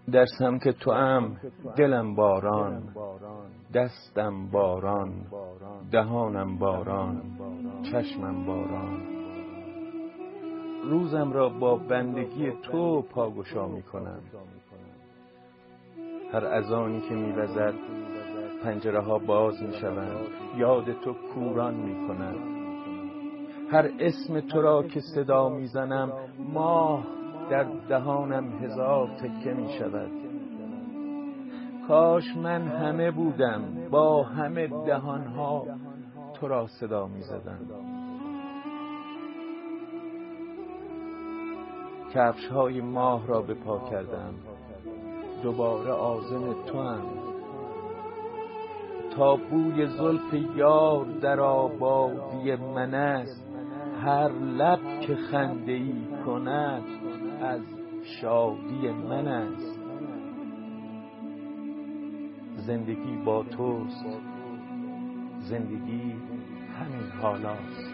در سمت توام دلم باران، دستم باران، دهانم باران، چشمم باران. روزم را با بندگی تو پاگشا می کنم. هر اذانی که می وزد پنجره ها باز می شوند، یاد تو کوران می کند. هر اسم تو را که صدا می زنم ماه در دهانم هزار تکه می شود. کاش من همه بودم با همه دهانها تو را صدا می زدم. کفش های ماه را به پا کردم، دوباره عازم تو هم. تا بوی زلف یار در آبادی من است، هر لب که خنده ای کند از شادی من است. زندگی با توست، زندگی همین حالاست.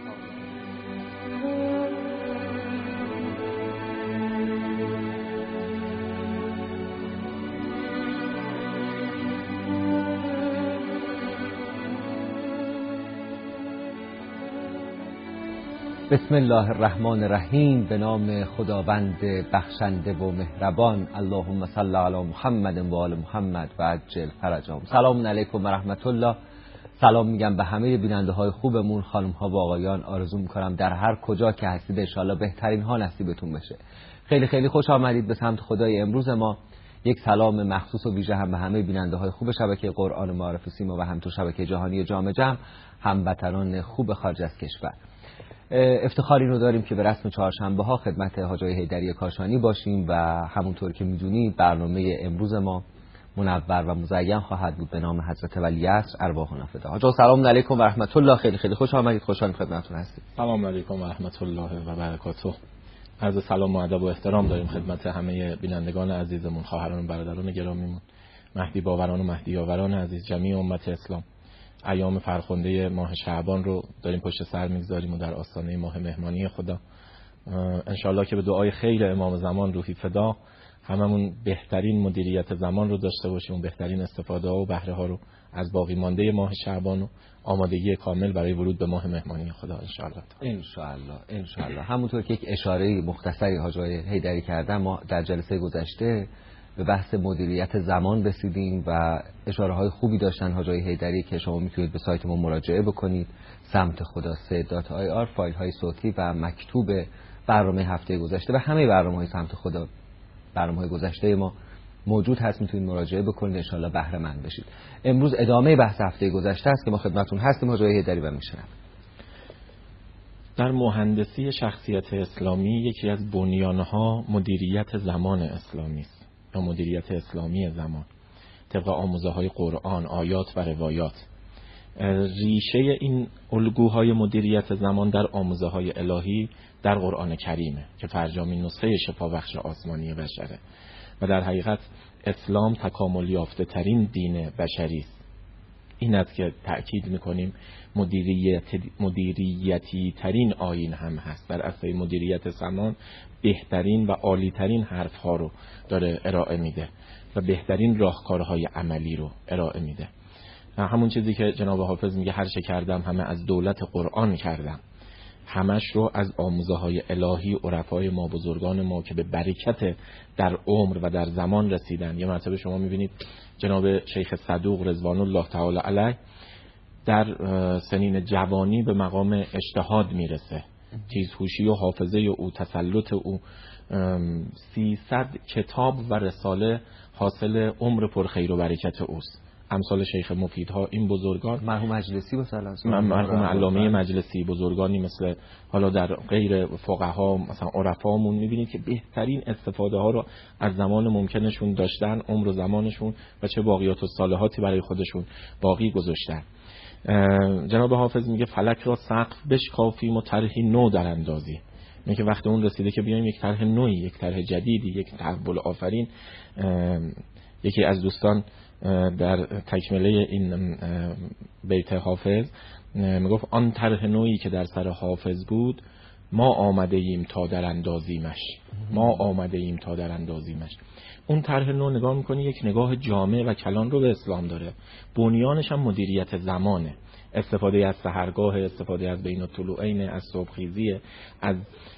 بسم الله الرحمن الرحیم. به نام خداوند بخشنده و مهربان. اللهم صل علی محمد و آل محمد و عجل فرجهم. سلام علیکم و رحمت الله. سلام میگم به همه بیننده های خوبمون، خانم ها و آقایان. آرزو میکنم در هر کجا که هستید ان شاءالله بهترین ها نصیبتون بشه. خیلی خیلی خوش آمدید به سمت خدای امروز ما. یک سلام مخصوص و ویژه هم به همه بیننده های خوب شبکه قرآن معارف سیما و همینطور شبکه جهانی جام جم، هموطنان خوب خارج از کشور. افتخاری رو داریم که به رسم چهارشنبه ها خدمت حاج آقای حیدری کاشانی باشیم و همونطور که میدونید برنامه امروز ما منور و مزین خواهد بود به نام حضرت ولیعصر ارواحنا فدا. حاج آقا سلام علیکم و رحمت الله. خیلی خیلی خوش آمدید. خوشحالم خدمتتون هستیم. سلام علیکم و رحمت الله و برکاته. عرض سلام و ادب و احترام داریم خدمت همه بینندگان عزیزمون، خواهران و برادران گرامیمون، مهدی باوران و مهدی یاوران عزیز، جمیع امت اسلام. ایام فرخنده ماه شعبان رو داریم پشت سر میگذاریم و در آستانه ماه مهمانی خدا انشالله که به دعای خیر امام زمان روحی فدا هممون بهترین مدیریت زمان رو داشته باشیم و بهترین استفاده ها و بهره ها رو از باقی مانده ماه شعبان و آمادگی کامل برای ورود به ماه مهمانی خدا انشالله. همونطور که یک اشاره مختصری حاج آقای حیدری کردن، ما در جلسه گذشته به بحث مدیریت زمان رسیدیم و اشاره های خوبی داشتن حاج آقای حیدری که شما میتونید به سایت ما مراجعه بکنید. سمت خدا .ir فایل های صوتی و مکتوب برنامه هفته گذشته و همه برنامه‌های سمت خدا، برنامه‌های گذشته ما موجود هست، میتونید مراجعه بکنید، ان شاءالله بهره مند بشید. امروز ادامه بحث هفته گذشته است که ما خدمتتون هستیم حاج آقای حیدری و میشنم. در مهندسی شخصیت اسلامی یکی از بنیانها مدیریت زمان اسلامی است یا مدیریت اسلامی زمان طبق آموزه‌های قرآن، آیات و روایات. ریشه این الگوهای مدیریت زمان در آموزه‌های الهی در قرآن کریمه که فرجامین نسخه شفابخش آسمانی بشره و در حقیقت اسلام تکامل یافته ترین دین بشری است. این است که تأکید میکنیم مدیریتی ترین آیین هم هست. در اصل مدیریت زمان بهترین و عالی ترین حرف ها رو داره ارائه میده و بهترین راهکارهای عملی رو ارائه میده. همون چیزی که جناب حافظ میگه هر چه کردم همه از دولت قرآن کردم، همش رو از آموزه های الهی عرفای ما، بزرگان ما که به برکت در عمر و در زمان رسیدن. یه مرتبه شما میبینید جناب شیخ صدوق رضوان الله تعالی علیه در سنین جوانی به مقام اجتهاد میرسه. تیزهوشی و حافظه او، تسلط او، 300 کتاب و رساله حاصل عمر پرخیر و برکت اوست. امثال شیخ مفیدها، این بزرگان، مرحوم مجلسی مثلا، مرحوم علامه مجلسی، بزرگانی مثل حالا در غیر فقها مثلا عرفامون میبینید که بهترین استفاده ها رو از زمان ممکنشون داشتن، عمر و زمانشون و چه باقیات و صالحاتی برای خودشون باقی گذاشتن. جناب حافظ میگه فلک را سقف بشکافیم و طرحی نو در اندازی. میگه وقتی اون رسیده که بیایم یک طرح نوعی، یک طرح جدیدی، یک تحول آفرین. یکی از دوستان در تکمله این بیت حافظ میگفت آن طرح نوعی که در سر حافظ بود ما آمده ایم تا در اندازیمش، ما آمده ایم تا در اندازیمش. اون طرح نو نگاه میکنی یک نگاه جامع و کلان رو به اسلام داره. بنیانش هم مدیریت زمانه، استفاده از سحرگاه، استفاده از بین الطلوعین، از صبحخیزی، از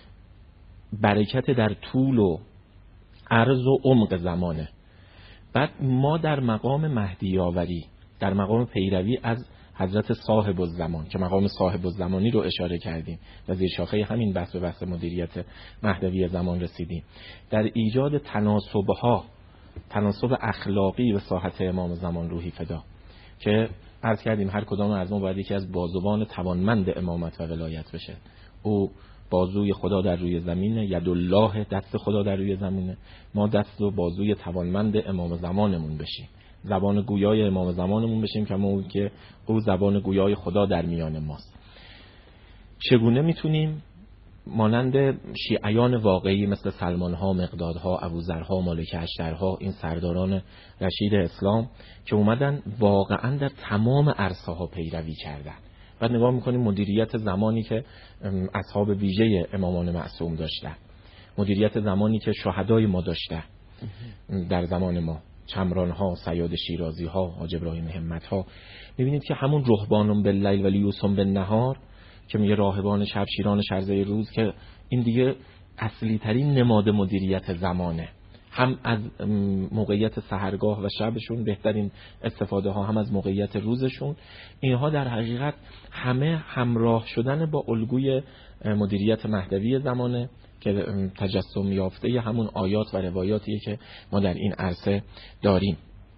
برکت در طول و عرض و عمق زمانه. بعد ما در مقام مهدی آوری، در مقام پیروی از حضرت صاحب الزمان که مقام صاحب الزمانی رو اشاره کردیم و زیر شاخه همین بحث مدیریت مهدوی زمان رسیدیم، در ایجاد تناسب‌ها، تناسب اخلاقی و ساحت امام زمان روحی فدا که عرض کردیم هر کدام از ما باید یکی از بازوان توانمند امامت و ولایت بشه. او بازوی خدا در روی زمینه، یدالله دست خدا در روی زمینه، ما دست و بازوی توانمند امام زمانمون بشیم، زبان گویای امام زمانمون بشیم که او زبان گویای خدا در میان ماست. چگونه میتونیم مانند شیعیان واقعی مثل سلمان‌ها، مقدادها، ابوذرها، مالک اشترها، این سرداران رشید اسلام که اومدن واقعا در تمام عرصه‌ها پیروی کردن و نگاه میکنیم مدیریت زمانی که اصحاب ویژه امامان معصوم داشتن، مدیریت زمانی که شهدای ما داشتن در زمان ما، چمران‌ها، سیاد شیرازی‌ها، حاج ابراهیم همت‌ها. می‌بینید که همون رهبانون باللیل و لیوسون بالنهار که میگه راهبان شب شیران شرزه روز، که این دیگه اصلی ترین نماد مدیریت زمانه، هم از موقعیت سحرگاه و شبشون بهترین استفاده ها، هم از موقعیت روزشون. اینها در حقیقت همه همراه شدن با الگوی مدیریت مهدوی زمانه که تجسم یافته همون آیات و روایاتیه که ما در این عرصه داریم.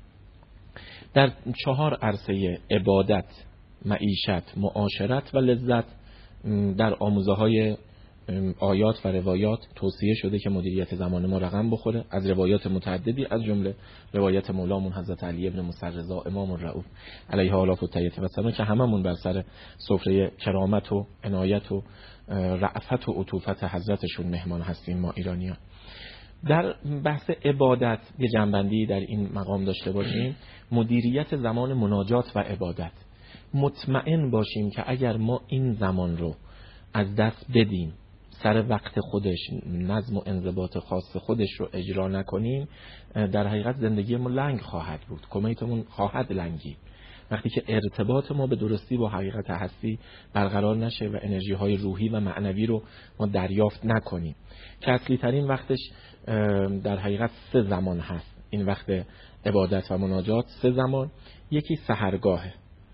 در 4 عرصه عبادت، معیشت، معاشرت و لذت در آموزه های آیات و روایات توصیه شده که مدیریت زمان ما رقم بخوره. از روایات متعددی، از جمله روایت مولامون حضرت علی ابن موسی رضا امام الرؤوف علیه آلاف الطیبه و سلام که هممون بر سر سفره کرامت و عنایت و رأفت و عطوفت حضرتشون مهمان هستیم ما ایرانیان. در بحث عبادت یه جنبندی در این مقام داشته باشیم، مدیریت زمان مناجات و عبادت. مطمئن باشیم که اگر ما این زمان رو از دست بدیم، سر وقت خودش، نظم و انضباط خاص خودش رو اجرا نکنیم، در حقیقت زندگی ما لنگ خواهد بود، کمیتمون خواهد لنگی. وقتی که ارتباط ما به درستی با حقیقت هستی برقرار نشه و انرژی های روحی و معنوی رو ما دریافت نکنیم، که اصلی ترین وقتش در حقیقت 3 زمان هست. این وقت عبادت و مناجات 3 زمان. یکی سحرگاهه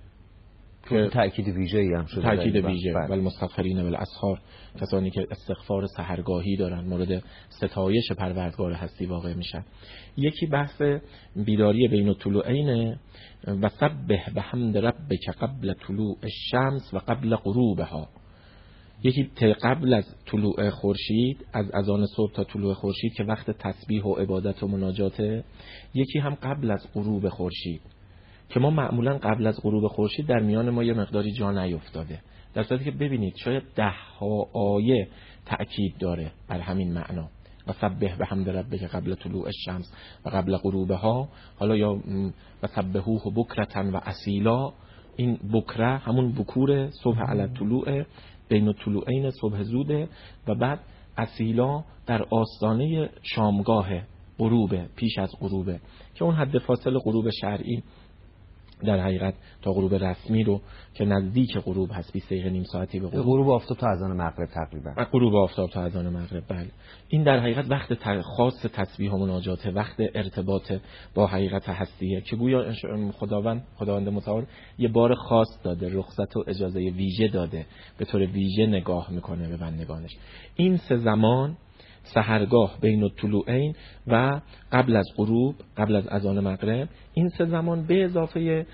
که تأکید ویژه‌ای هم شده، تأکید ویژه و المستغفرین بالاسحار، کسانی که استغفار سحرگاهی دارن مورد ستایش پروردگار هستی واقع میشن. یکی بحث بیداری بین الطلوعین و سبح بحمد ربک قبل طلوع الشمس و قبل غروبها. یکی قبل از طلوع خورشید، از اذان صبح تا طلوع خورشید که وقت تسبیح و عبادت و مناجاته. یکی هم قبل از غروب خورشید که ما معمولا قبل از غروب خورشید در میان ما یه مقداری جا نیفتاده، در صورتی که ببینید شاید 10 آیه تأکید داره بر همین معنا. و سبح بحمد ربک قبل طلوع الشمس و قبل غروبها، حالا یا و سبحوه بکرة و اصیلا. این بکره همون بکور صبح علی طلوع، بین الطلوعین صبح زوده، و بعد اصیلا در آستانه شامگاه غروبه، پیش از غروبه، که اون حد فاصل غروب شرعی در حقیقت تا غروب رسمی رو که نزدیک غروب هست 20 دقیقه نیم ساعتی به غروب آفتاب تا اذان مغرب تقریبا. غروب آفتاب تا اذان مغرب، بله. این در حقیقت وقت خاص تسبیح و مناجاته، وقت ارتباط با حقیقت هستیه که گویا خداوند متعال یه بار خاص داده، رخصت و اجازه ویژه داده، به طور ویژه نگاه میکنه به بندگانش. این 3 زمان، سحرگاه، بین الطلوعین و قبل از غروب، قبل از اذان مغرب، این 3 زمان به اضافه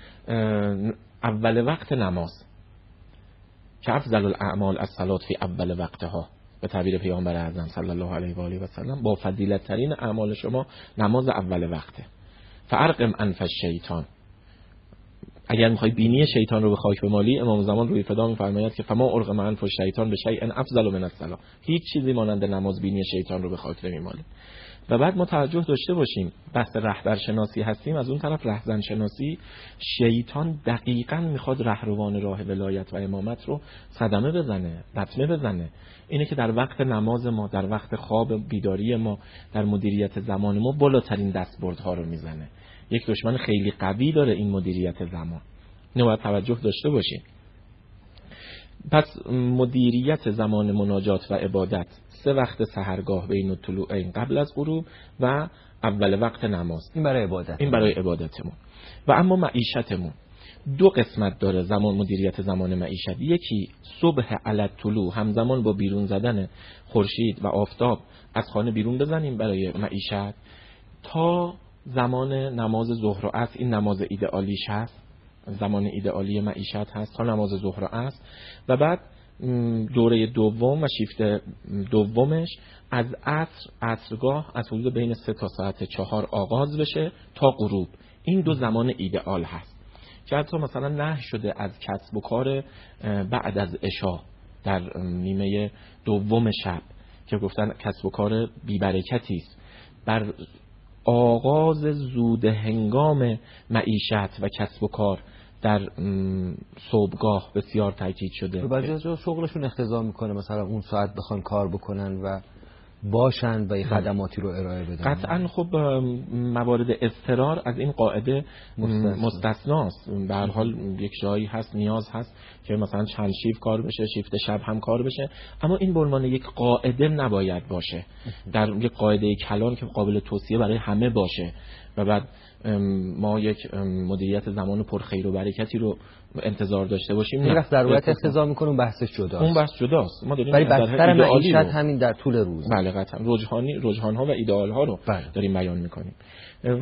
اول وقت نماز که افضل الاعمال الصلاة فی اول وقتها، به تعبیر پیامبر اعظم صلی الله علیه و آله و سلم، با فضیلت ترین اعمال شما نماز اول وقته. فارقم انف الشیطان، اگر میخوای بینی شیطان رو به خاک بمالی، امام زمان روی فدا میفرماید که فما ارغم من انف الشیطان به شیء افضل من الصلاة، هیچ چیزی مانند نماز بینی شیطان رو به خاک نمیماله. و بعد ما توجه داشته باشیم بحث رهبرشناسی هستیم، از اون طرف رهزن شناسی، شیطان دقیقاً میخواد رهروان راه ولایت و امامت رو صدمه بزنه، لطمه بزنه. اینه که در وقت نماز ما، در وقت خواب بیداری ما، در مدیریت زمان ما بالاترین دستبردها رو میزنه. یک دشمن خیلی قوی داره این مدیریت زمان. اینو باید توجه داشته باشیم. پس مدیریت زمان مناجات و عبادت 3 وقت سحرگاه بین الطلوعین قبل از غروب و اول وقت نماز، این برای عبادت، این برای عبادتمون. و اما معیشتمون 2 قسمت داره زمان، مدیریت زمان معیشت. یکی صبح علی الطلوع، همزمان با بیرون زدن خورشید و آفتاب از خانه بیرون بزنیم برای معیشت تا زمان نماز ظهر و عصر. این نماز ایدئالیش هست، زمان ایدئالی معیشت هست تا نماز ظهر و عصر. و بعد دوره دوم و شیفت دومش از عصرگاه از حدود بین 3 تا ساعت 4 آغاز بشه تا غروب. این 2 زمان ایدئال هست که حتی مثلا نهی شده از کسب و کار بعد از عشا در نیمه دوم شب که گفتن کسب و کار بی‌برکتی است. بر آغاز زود هنگام معیشت و کسب و کار در صبحگاه بسیار تاکید شده. بعضی از شغلشون اختزام میکنه، مثلا اون ساعت بخوان کار بکنن و باشن و این خدماتی رو ارائه بدن. قطعا خب موارد اضطرار از این قاعده مستثناست. به هر حال یک جایی هست نیاز هست که مثلا چند شیفت کار بشه، شیفت شب هم کار بشه، اما این به عنوان یک قاعده نباید باشه، در یک قاعده کلان که قابل توصیه برای همه باشه. و بعد ما یک مدیریت زمان پرخیر و برکتی رو انتظار داشته باشیم. این وقت ضرورت اختزام میکنه، اون بحثش جداست. اون بحث جداست. ما داریم ولی بستر معیشت همین در طول روز. بله قطعا رجحان‌ها و ایدئال‌ها رو داریم بیان میکنیم. و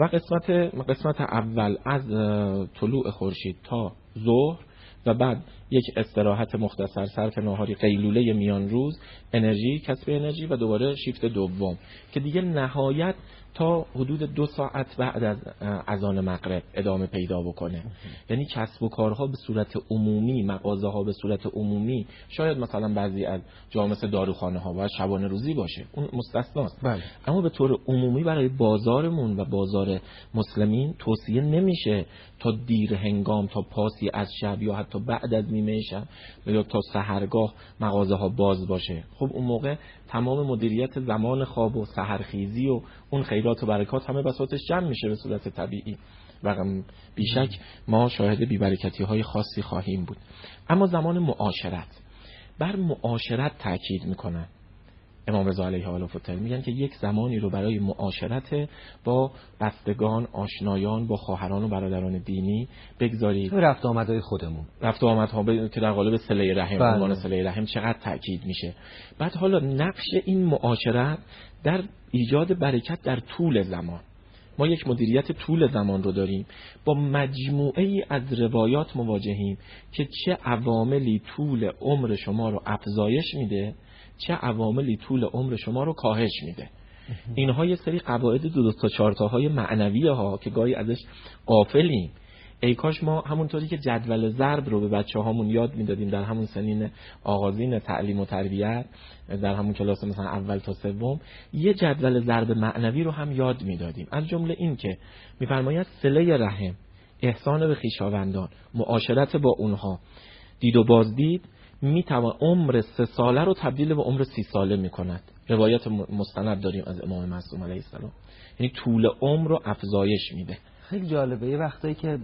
قسمت اول از طلوع خورشید تا ظهر و بعد یک استراحت مختصر صرف ناهاری، قیلوله میان روز، انرژی، کسب انرژی و دوباره شیفت دوم که دیگه نهایت تا حدود 2 ساعت بعد از اذان مغرب ادامه پیدا بکنه. یعنی کسب و کارها به صورت عمومی، مغازه ها به صورت عمومی، شاید مثلا بعضی از جا مثل داروخانه ها باید شبانه روزی باشه، اون مستثناست. اما به طور عمومی برای بازارمون و بازار مسلمین توصیه نمیشه تا دیر هنگام، تا پاسی از شب یا حتی بعد از نیمه شب یا تا سحرگاه مغازه ها باز باشه. خب اون موقع تمام مدیریت زمان خواب و سحرخیزی و اون خیرات و برکات همه بساطش جمع میشه به صورت طبیعی و بیشک ما شاهد بی‌برکتی های خاصی خواهیم بود. اما زمان معاشرت، بر معاشرت تاکید میکنن امام رضا علیه آله و میگن که یک زمانی رو برای معاشرت با بستگان، آشنایان، با خواهران و برادران دینی بگذارید. رفت آمدهای خودمون، رفت آمدها که در قالب صله رحم، عنوان صله رحم چقدر تاکید میشه. بعد حالا نقش این معاشرت در ایجاد برکت در طول زمان. ما یک مدیریت طول زمان رو داریم، با مجموعه ای از روایات مواجهیم که چه عواملی طول عمر شما رو افزایش میده، چه عواملی طول عمر شما رو کاهش میده. اینها یه سری قواعد 2 تا 4 تاهای معنویه ها که گاهی ازش غافلیم. ای کاش ما همونطوری که جدول ضرب رو به بچه‌هامون یاد میدادیم در همون سنین آغازین تعلیم و تربیت، در همون کلاس مثلا اول تا سوم، یه جدول ضرب معنوی رو هم یاد میدادیم. از جمله این که میفرماید صله رحم، احسان به خویشاوندان، معاشرت با اونها، دید و بازدید میتوان عمر 3 ساله رو تبدیل به عمر 30 ساله میکند. روایت مستند داریم از امام معصوم علیه السلام، یعنی طول عمر رو افزایش میده. خیلی جالبه. یه وقتایی که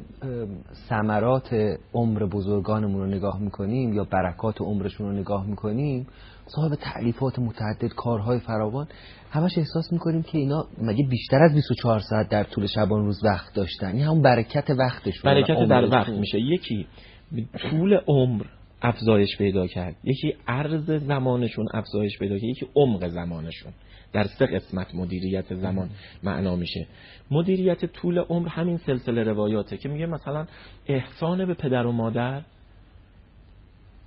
ثمرات عمر بزرگانمون رو نگاه میکنیم یا برکات عمرشون رو نگاه میکنیم، صاحب تألیفات متعدد، کارهای فراوان، همش احساس میکنیم که اینا مگه بیشتر از 24 ساعت در طول شبان روز وقت داشتن؟ این همون برکت وقتشون، برکت در وقت میشه. یکی طول عمر افزایش پیدا کرد، یکی عرض زمانشون افزایش پیدا کرد، یکی عمق زمانشون. در 3 قسمت مدیریت زمان معنا میشه. مدیریت طول عمر همین سلسله روایاته که میگه مثلا احسان به پدر و مادر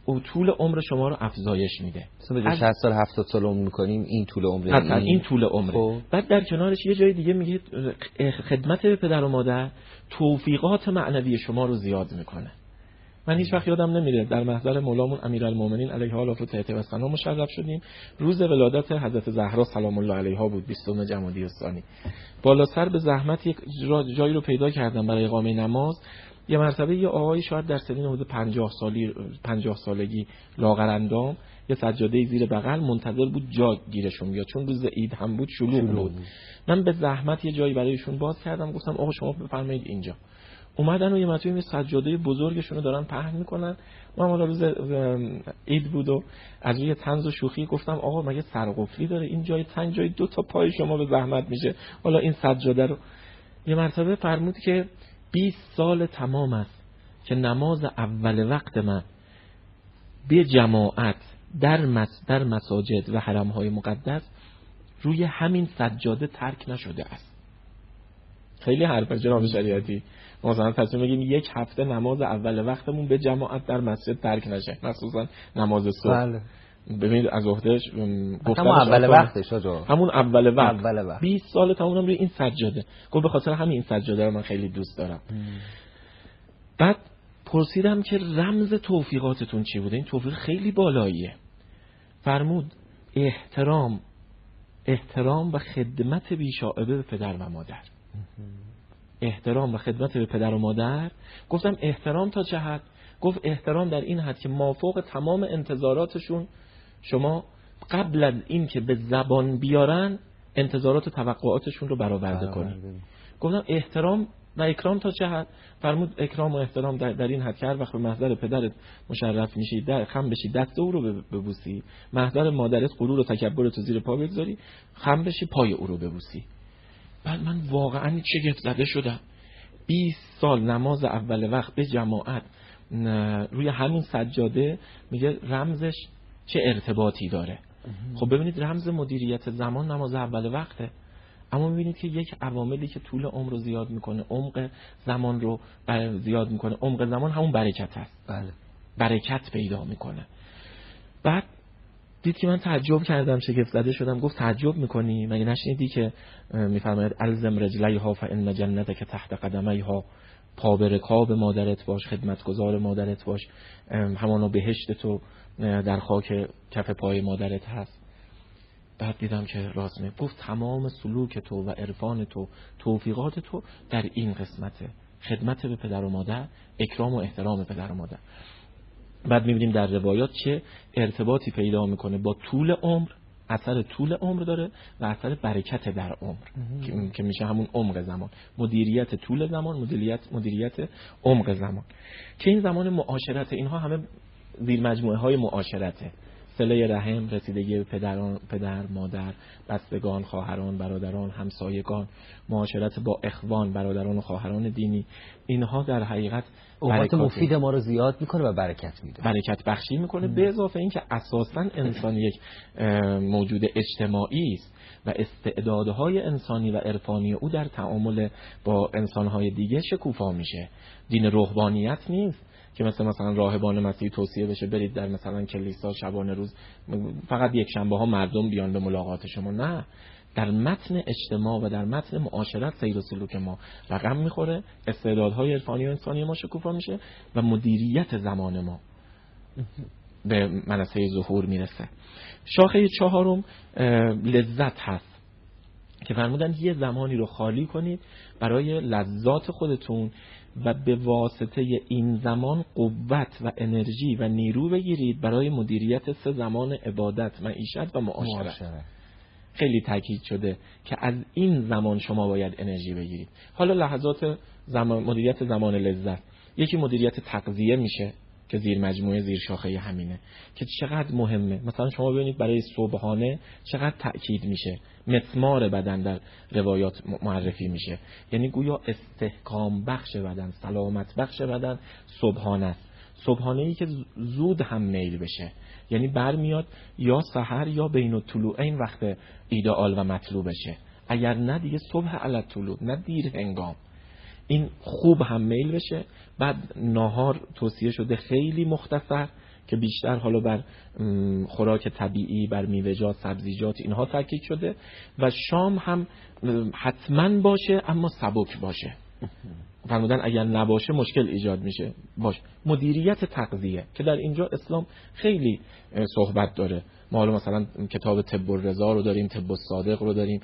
او طول عمر شما رو افزایش میده. مثلا به 60 سال 70 سال عمر میکنیم، این طول عمره. حتما این طول عمره. بعد در کنارش یه جای دیگه میگه خدمت به پدر و مادر توفیقات معنوی شما رو زیاد میکنه. من هیچ وقت یادم نمیره در محضر مولامون امیرالمومنین علیها الفتوح و ثنا مشرف شدیم. روز ولادت حضرت زهرا سلام الله علیها بود، 20 جمادی الثانی. بالا سر به زحمت یک جایی رو پیدا کردم برای اقامه نماز. یه مرتبه یه آقایی شاید در سنین حدود 50 سالگی لاغر اندام، یه سجاده زیر بغل منتظر بود جا گیرشون بیاد، چون روز عید هم بود، شلوغ بود. من به زحمت یه جایی برایشون باز کردم، گفتم آقا شما بفرمایید اینجا. اومدن و یه مرتبه سجاده بزرگشون رو دارن پهن میکنن. من حالا روز عید بود و از روی طنز و شوخی گفتم آقا مگه سرقفلی داره این جای تنگ، جای 2 تا پای شما به زحمت میشه، حالا این سجاده رو. یه مرتبه فرمود که 20 سال تمام است که نماز اول وقت من به جماعت در مساجد و حرم‌های مقدس روی همین سجاده ترک نشده است. خیلی حرفه جناب شریعتی. مثلا تصمیم بگیم 1 هفته نماز اول وقتمون به جماعت در مسجد ترک نشه، مخصوصا نماز صبح. بله. ببینید از عهدهش گفتم اول وقتش آجا. همون اول وقت. 20 سال تمامم روی این سجاده. گفت به خاطر همین این سجاده رو من خیلی دوست دارم. بعد پرسیدم که رمز توفیقاتتون چی بوده؟ این توفیق خیلی بالاییه. فرمود احترام و خدمت بی‌شائبه به پدر و مادر. احترام و خدمت به پدر و مادر. گفتم احترام تا چه حد؟ گفت احترام در این حد که مافوق تمام انتظاراتشون شما قبل از این که به زبان بیارن انتظارات و توقعاتشون رو برآورده کنی. گفتم احترام و اکرام تا چه حد؟ فرمود اکرام و احترام در این حد که هر وقت به محضر پدرت مشرف میشی خم بشی دست او رو ببوسی، محضر مادرت غرور و تکبرت رو زیر پا بگذاری خم بشی پای او رو ببوسی. بعد من واقعا شگفت زده شدم. 20 سال نماز اول وقت به جماعت روی همین سجاده، میگه رمزش چه ارتباطی داره. خب ببینید رمز مدیریت زمان نماز اول وقته، اما میبینید که یک عواملی که طول عمر رو زیاد میکنه، عمق زمان رو زیاد میکنه. عمق زمان همون برکت هست. بله. برکت پیدا میکنه. بعد دید که من تعجب کردم، شگفت زده شدم. گفت تعجب میکنی؟ مگه نشنیدی که میفرماید الزم رجلیها فان جنتک تحت قدمیها، پا به رکاب مادرت باش، خدمتگزار مادرت باش، همانا بهشت تو در خاک کف پای مادرت هست. بعد دیدم که راست میگه. گفت تمام سلوک تو و عرفان تو، توفیقات تو در این قسمته، خدمت به پدر و مادر، اکرام و احترام پدر و مادر. بعد میبینیم در روایات چه ارتباطی پیدا میکنه با طول عمر، اثر طول عمر داره و اثر برکت در عمر که میشه همون عمق زمان. مدیریت طول زمان، مدیریت عمق زمان، که این زمان معاشرت، اینها همه زیر مجموعه های معاشرته. صله رحم، رسیدگی به پدر، مادر، بستگان، خواهران، برادران، همسایگان، معاشرت با اخوان، برادران و خواهران دینی، اینها در حقیقت اوقات مفید ما رو زیاد میکنه و برکت میده، برکت بخشی میکنه. به اضافه این که اساساً انسان یک موجود اجتماعی است و استعدادهای انسانی و عرفانی او در تعامل با انسانهای دیگه شکوفا میشه. دین رهبانیت نیست که مثلا راهبان مسیحی توصیه بشه برید در مثلا کلیسا شبانه روز فقط یک شنبه ها مردم بیان به ملاقات شما. نه، در متن اجتماع و در متن معاشرت سیر و سلوک ما رقم میخوره، استعدادهای عرفانی و انسانی ما شکوفا میشه و مدیریت زمان ما به منصه ظهور میرسه. شاخه چهارم لذت هست که فرمودن یه زمانی رو خالی کنید برای لذات خودتون و به واسطه این زمان قوت و انرژی و نیرو بگیرید برای مدیریت 3 زمان عبادت، معیشت و معاشرت. خیلی تاکید شده که از این زمان شما باید انرژی بگیرید. حالا لحظات مدیریت زمان لذت، یکی مدیریت تغذیه میشه که زیر مجموعه زیر شاخه همینه که چقدر مهمه. مثلا شما ببینید برای صبحانه چقدر تأکید میشه، مسمار بدن در روایات معرفی میشه، یعنی گویا استحکام بخش بدن، سلامت بخش بدن صبحانه است. صبحانه‌ای که زود هم میل بشه، یعنی برمیاد یا سحر یا بین الطلوعین وقت ایدئال و مطلوب بشه، اگر نه دیگه صبح علی الطلوع، نه دیر هنگام. این خوب هم میل بشه. بعد ناهار توصیه شده خیلی مختصر که بیشتر حالا بر خوراک طبیعی، بر میوه‌جات، سبزیجات اینها تاکید شده و شام هم حتما باشه اما سبک باشه. فرمودن اگر نباشه مشکل ایجاد میشه. باشه. مدیریت تغذیه که در اینجا اسلام خیلی صحبت داره. ما حالا مثلا کتاب طب الرضا رو داریم، طب الصادق رو داریم،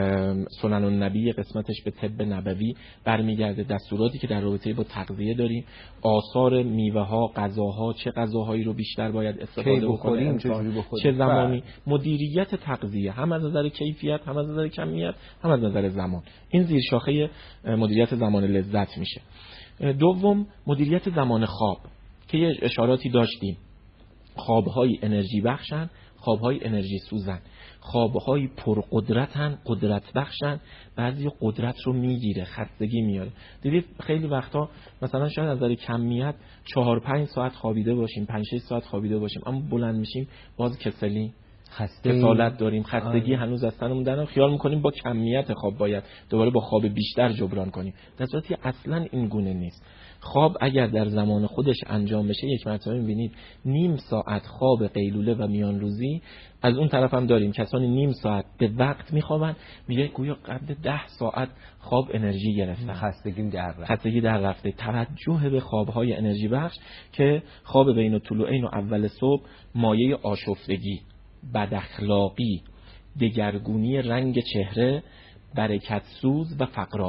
سنن النبی قسمتش به طب نبوی برمیگرده، دستوراتی که در رابطه با تغذیه داریم، آثار میوه ها، غذاها، چه غذاهایی رو بیشتر باید استفاده بکنیم، چه زمانی، مدیریت تغذیه هم از نظر کیفیت، هم از نظر کمیت، هم از نظر زمان. این زیر شاخه مدیریت زمان لذت میشه. دوم مدیریت زمان خواب که یه اشاراتی داشتیم. خوابهای انرژی بخشن، خوابهای انرژی سوزن، خوابهای پرقدرتن، قدرت بخشن. بعضی قدرت رو میگیره، خستگی میاره. دیدید خیلی وقتا مثلا شاید از نظر کمیت 4-5 ساعت خوابیده باشیم، 5-6 ساعت خوابیده باشیم، اما بلند میشیم باز کسلی، کسالت داریم، خستگی هنوز از تنمون در خیال میکنیم با کمیت خواب باید دوباره با خواب بیشتر جبران کنیم، در صورتی اصلا این گونه نیست. خواب اگر در زمان خودش انجام بشه، یک مرتبه می‌بینید نیم ساعت خواب قیلوله و میان روزی. از اون طرف هم داریم کسانی نیم ساعت به وقت میخوابن، میگه گویا قبل 10 ساعت خواب انرژی گرفتن، خستگی در رفته. توجه به خوابهای انرژی بخش که خواب بین الطلوعین و اول صبح مایه آشفتگی، بد اخلاقی، دگرگونی رنگ چهره، برکت سوز و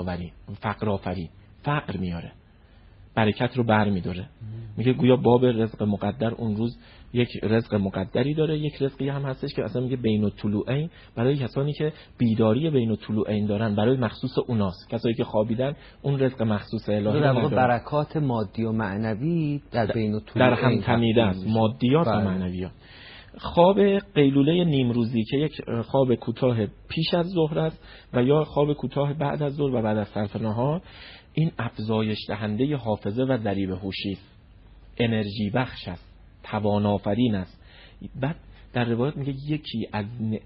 فقرآفرین، فقر میاره، برکت رو بر می‌داره. میگه گویا باب رزق مقدر اون روز یک رزق مقدری داره، یک رزقی هم هستش که اصلا میگه بین الطلوعین، برای کسانی که بیداری بین الطلوعین دارن، برای مخصوص اوناست، کسایی که خوابیدن اون رزق مخصوص الهی در واقع برکات مادی و معنوی در بین الطلوعین در هم تمیده است، مادیات و معنویات. خواب قیلوله نیمروزی که یک خواب کوتاه پیش از ظهر است و یا خواب کوتاه بعد از ظهر و بعد از صرف نهار، این افزایش دهنده حافظه و ضریب هوشی است، انرژی بخش است، توان آفرین است. بعد در روایت میگه یکی از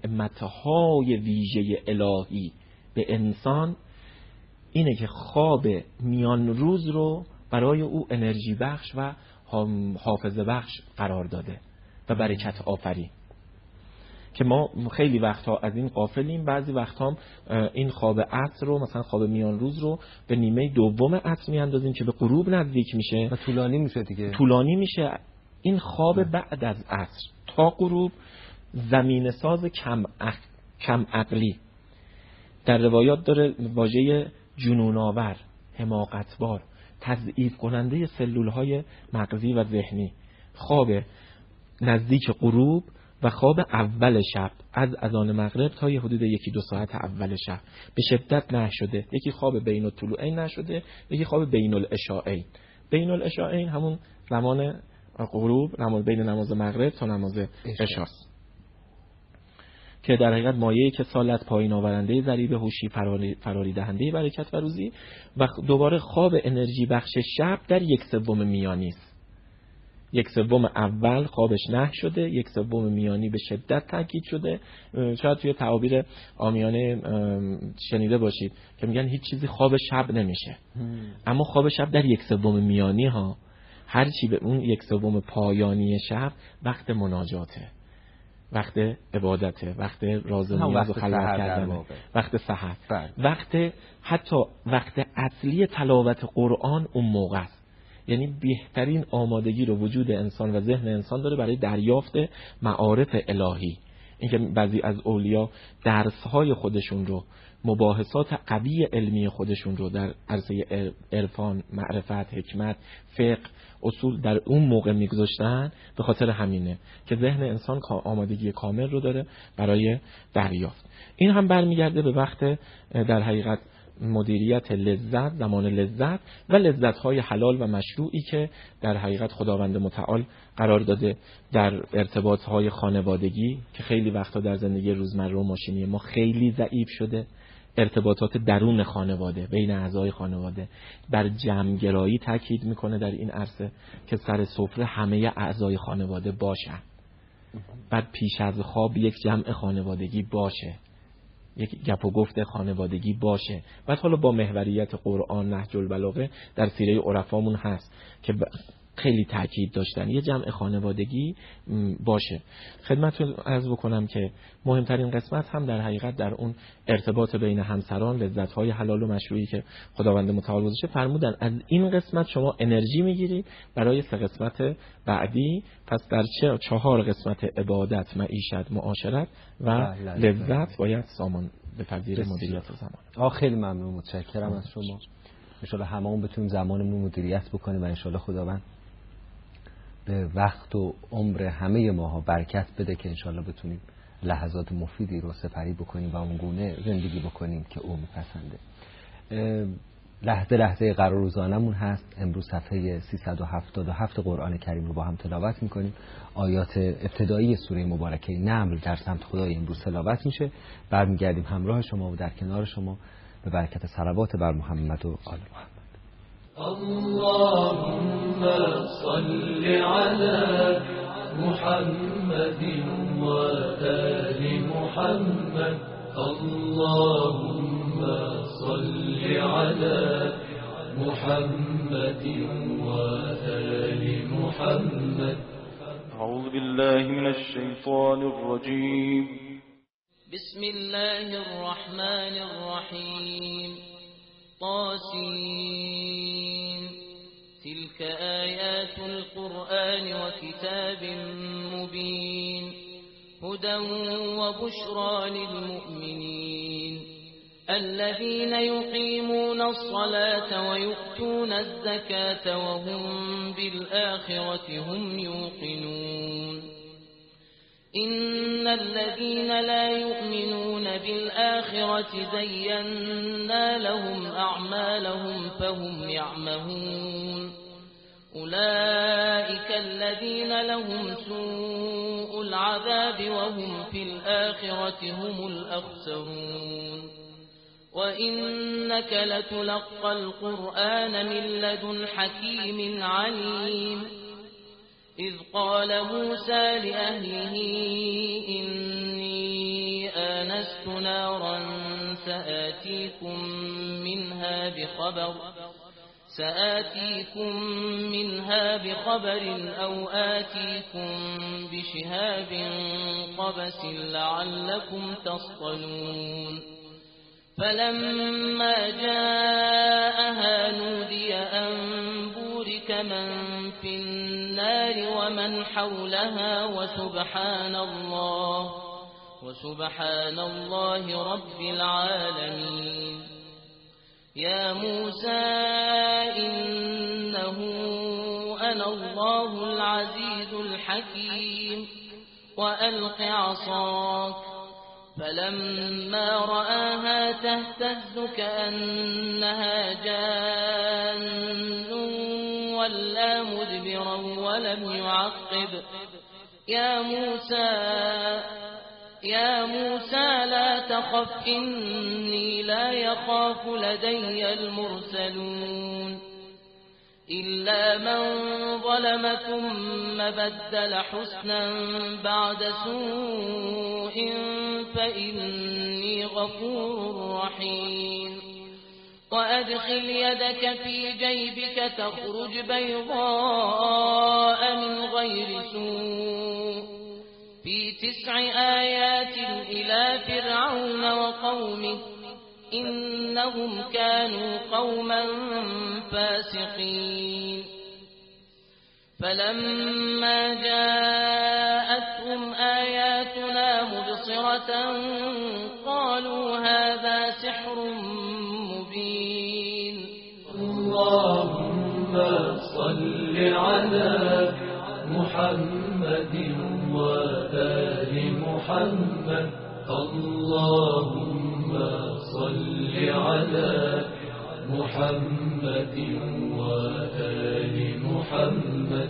نعمتهای ویژه الهی به انسان اینه که خواب میان روز رو برای او انرژی بخش و حافظه بخش قرار داده و برکت آفرین، که ما خیلی وقتها از این غافلیم. بعضی وقتها هم این خواب عصر رو، مثلا خواب میان روز رو به نیمه دوم عصر میاندازیم که به غروب نزدیک میشه و طولانی میشه دیگه، طولانی میشه. این خواب بعد از عصر تا غروب زمین ساز کم عقلی، در روایات داره واژه جنون آور، حماقتبار، تضعیف کننده سلول های مغزی و ذهنی. خواب نزدیک غروب و خواب اول شب از اذان مغرب تا یه حدود 1-2 ساعت اول شب به شدت نه شده. یکی خواب بین الطلوعین نشده، یکی خواب بین العشاءین. بین العشاءین همون زمان غروب، بین نماز مغرب تا نماز عشاست، که در حقیقت مایه کسالت، پایین آورنده ضریب هوشی، فراری دهنده برکت و روزی. و دوباره خواب انرژی بخش شب در 1/3 میانی است. 1/3 اول خوابش نه شده، 1/3 میانی به شدت تاکید شده. شاید توی تعابیر عامیانه شنیده باشید که میگن هیچ چیزی خواب شب نمیشه، اما خواب شب در 1/3 میانی ها، هر چی به اون 1/3 پایانی شب وقت مناجاته، وقت عبادته، وقت راز و نیاز و خلوت کردن، وقت سحر، حتی وقت اصلی تلاوت قرآن اون موقع است. یعنی بهترین آمادگی رو وجود انسان و ذهن انسان داره برای دریافت معارف الهی. اینکه بعضی از اولیا درس‌های خودشون رو، مباحثات قوی علمی خودشون رو در عرصه عرفان، معرفت، حکمت، فقه، اصول در اون موقع میگذاشتن، به خاطر همینه که ذهن انسان آمادگی کامل رو داره برای دریافت. این هم برمیگرده به وقت در حقیقت مدیریت لذت، زمان لذت و لذت‌های حلال و مشروعی که در حقیقت خداوند متعال قرار داده در ارتباط‌های خانوادگی، که خیلی وقتا در زندگی روزمره و ماشینی ما خیلی ضعیف شده. ارتباطات درون خانواده، بین اعضای خانواده، بر جمع‌گرایی تاکید میکنه در این عرصه که سر سفره همه اعضای خانواده باشن. بعد پیش از خواب یک جمع خانوادگی باشه، یک گپ و گفت خانوادگی باشه. بعد حالا با محوریت قرآن، نهج البلاغه در سیره عرفامون هست که خیلی تاکید داشتن یه جمع خانوادگی باشه. خدمتتون عرض بکنم که مهمترین قسمت هم در حقیقت در اون ارتباط بین همسران، لذت‌های حلال و مشروعی که خداوند متعال گذاشته فرمودن از این قسمت شما انرژی میگیرید برای 3 قسمت بعدی. پس در 4 قسمت عبادت، معیشت، معاشرت و لذت باید سامان بپذیر مدیریت زمان. خیلی ممنون، متشکرم از شما. انشالله هممون بتونیم زمانمون مدیریت بکنیم و انشالله خداوند به وقت و عمر همه ماها برکت بده که انشالله بتونیم لحظات مفیدی رو سپری بکنیم و اونگونه زندگی بکنیم که او میپسنده. لحظه قرار روزانمون هست. امروز صفحه 377 قرآن کریم رو با هم تلاوت میکنیم. آیات ابتدایی سوره مبارکه نمل در سمت خدای امروز تلاوت میشه. برمیگردیم همراه شما و در کنار شما به برکت صلوات بر محمد و آل محمد. اللهم صل على محمد و آل محمد. اللهم صل على محمد و آل محمد. اعوذ بالله من الشیطان الرجیم. بسم الله الرحمن الرحیم. طاسين. تلك آيات القرآن وكتاب مبين. هدى وبشرى للمؤمنين الذين يقيمون الصلاة ويؤتون الزكاة وهم بالآخرة هم يوقنون. إن الذين لا يؤمنون بالآخرة زينا لهم أعمالهم فهم يعمهون. أولئك الذين لهم سوء العذاب وهم في الآخرة هم الأخسرون. وإنك لتلقى القرآن من لدن حكيم عليم. إذ قال موسى لأهله إني آنست نارا سآتيكم منها بخبر أو آتيكم بشهاب قبس لعلكم تصطلون. فلما جاءها نودي أن بورك من في النار ومن حولها وسبحان الله رب العالمين. يا موسى إنه أنا الله العزيز الحكيم. وألق عصاك. فلما رآها تهتز كأنها جان ولا مدبرا ولم يعقب. يا موسى لا تخف إني لا يخاف لدي المرسلون. إلا من ظلم ثم بدل حسنا بعد سوء فإني غفور رحيم. وأدخل يدك في جيبك تخرج بيضاء من غير سوء في 9 آيات إلى فرعون وقومه إنهم كانوا قوما فاسقين. فلما جاءتهم آياتنا مبصرة قالوا هذا سحر مبين. اللهم صل على محمد وآل محمد. اللهم صل على محمد وآل محمد.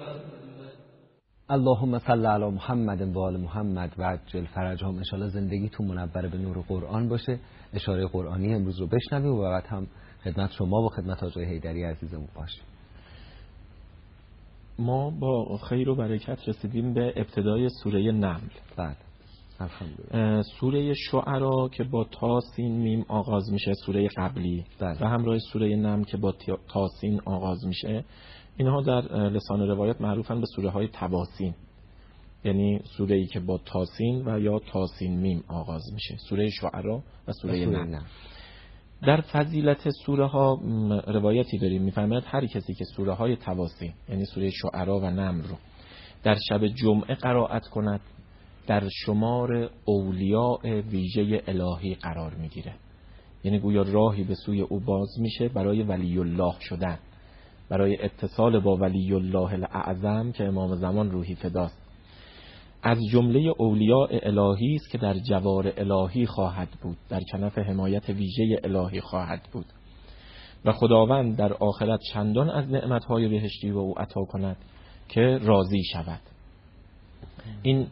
اللهم صل علی محمد و آل محمد و عجل فرجهم. ان شاءالله زندگیتون منور به نور قرآن باشه. اشاره قرآنی امروز رو بشنویم و بعد هم خدمت شما و خدمت آقای حیدری عزیزمون باشیم. ما با خیر و برکت رسیدیم به ابتدای سوره نمل. بله الحمدلله. سوره شعرا که با تا سین میم آغاز میشه، سوره قبلی، و همراه سوره نمل که با تا سین آغاز میشه، اینها در لسان روایت معروفن به سوره های تواسین، یعنی سوره ای که با تاسین و یا تاسین میم آغاز میشه، سوره شعرا و سوره نمل. در فضیلت سوره ها روایتی داریم میفرماید هر کسی که سوره های تواسین یعنی سوره شعرا و نمل رو در شب جمعه قرائت کند در شمار اولیاء ویژه الهی قرار میگیره، یعنی گویا راهی به سوی او باز میشه برای ولی الله شدن، برای اتصال با ولی الله الاعظم که امام زمان روحی فداست. از جمله اولیاء الهی است که در جوار الهی خواهد بود، در کنف حمایت ویژه الهی خواهد بود و خداوند در آخرت چندان از نعمتهای بهشتی به او عطا کند که راضی شود. این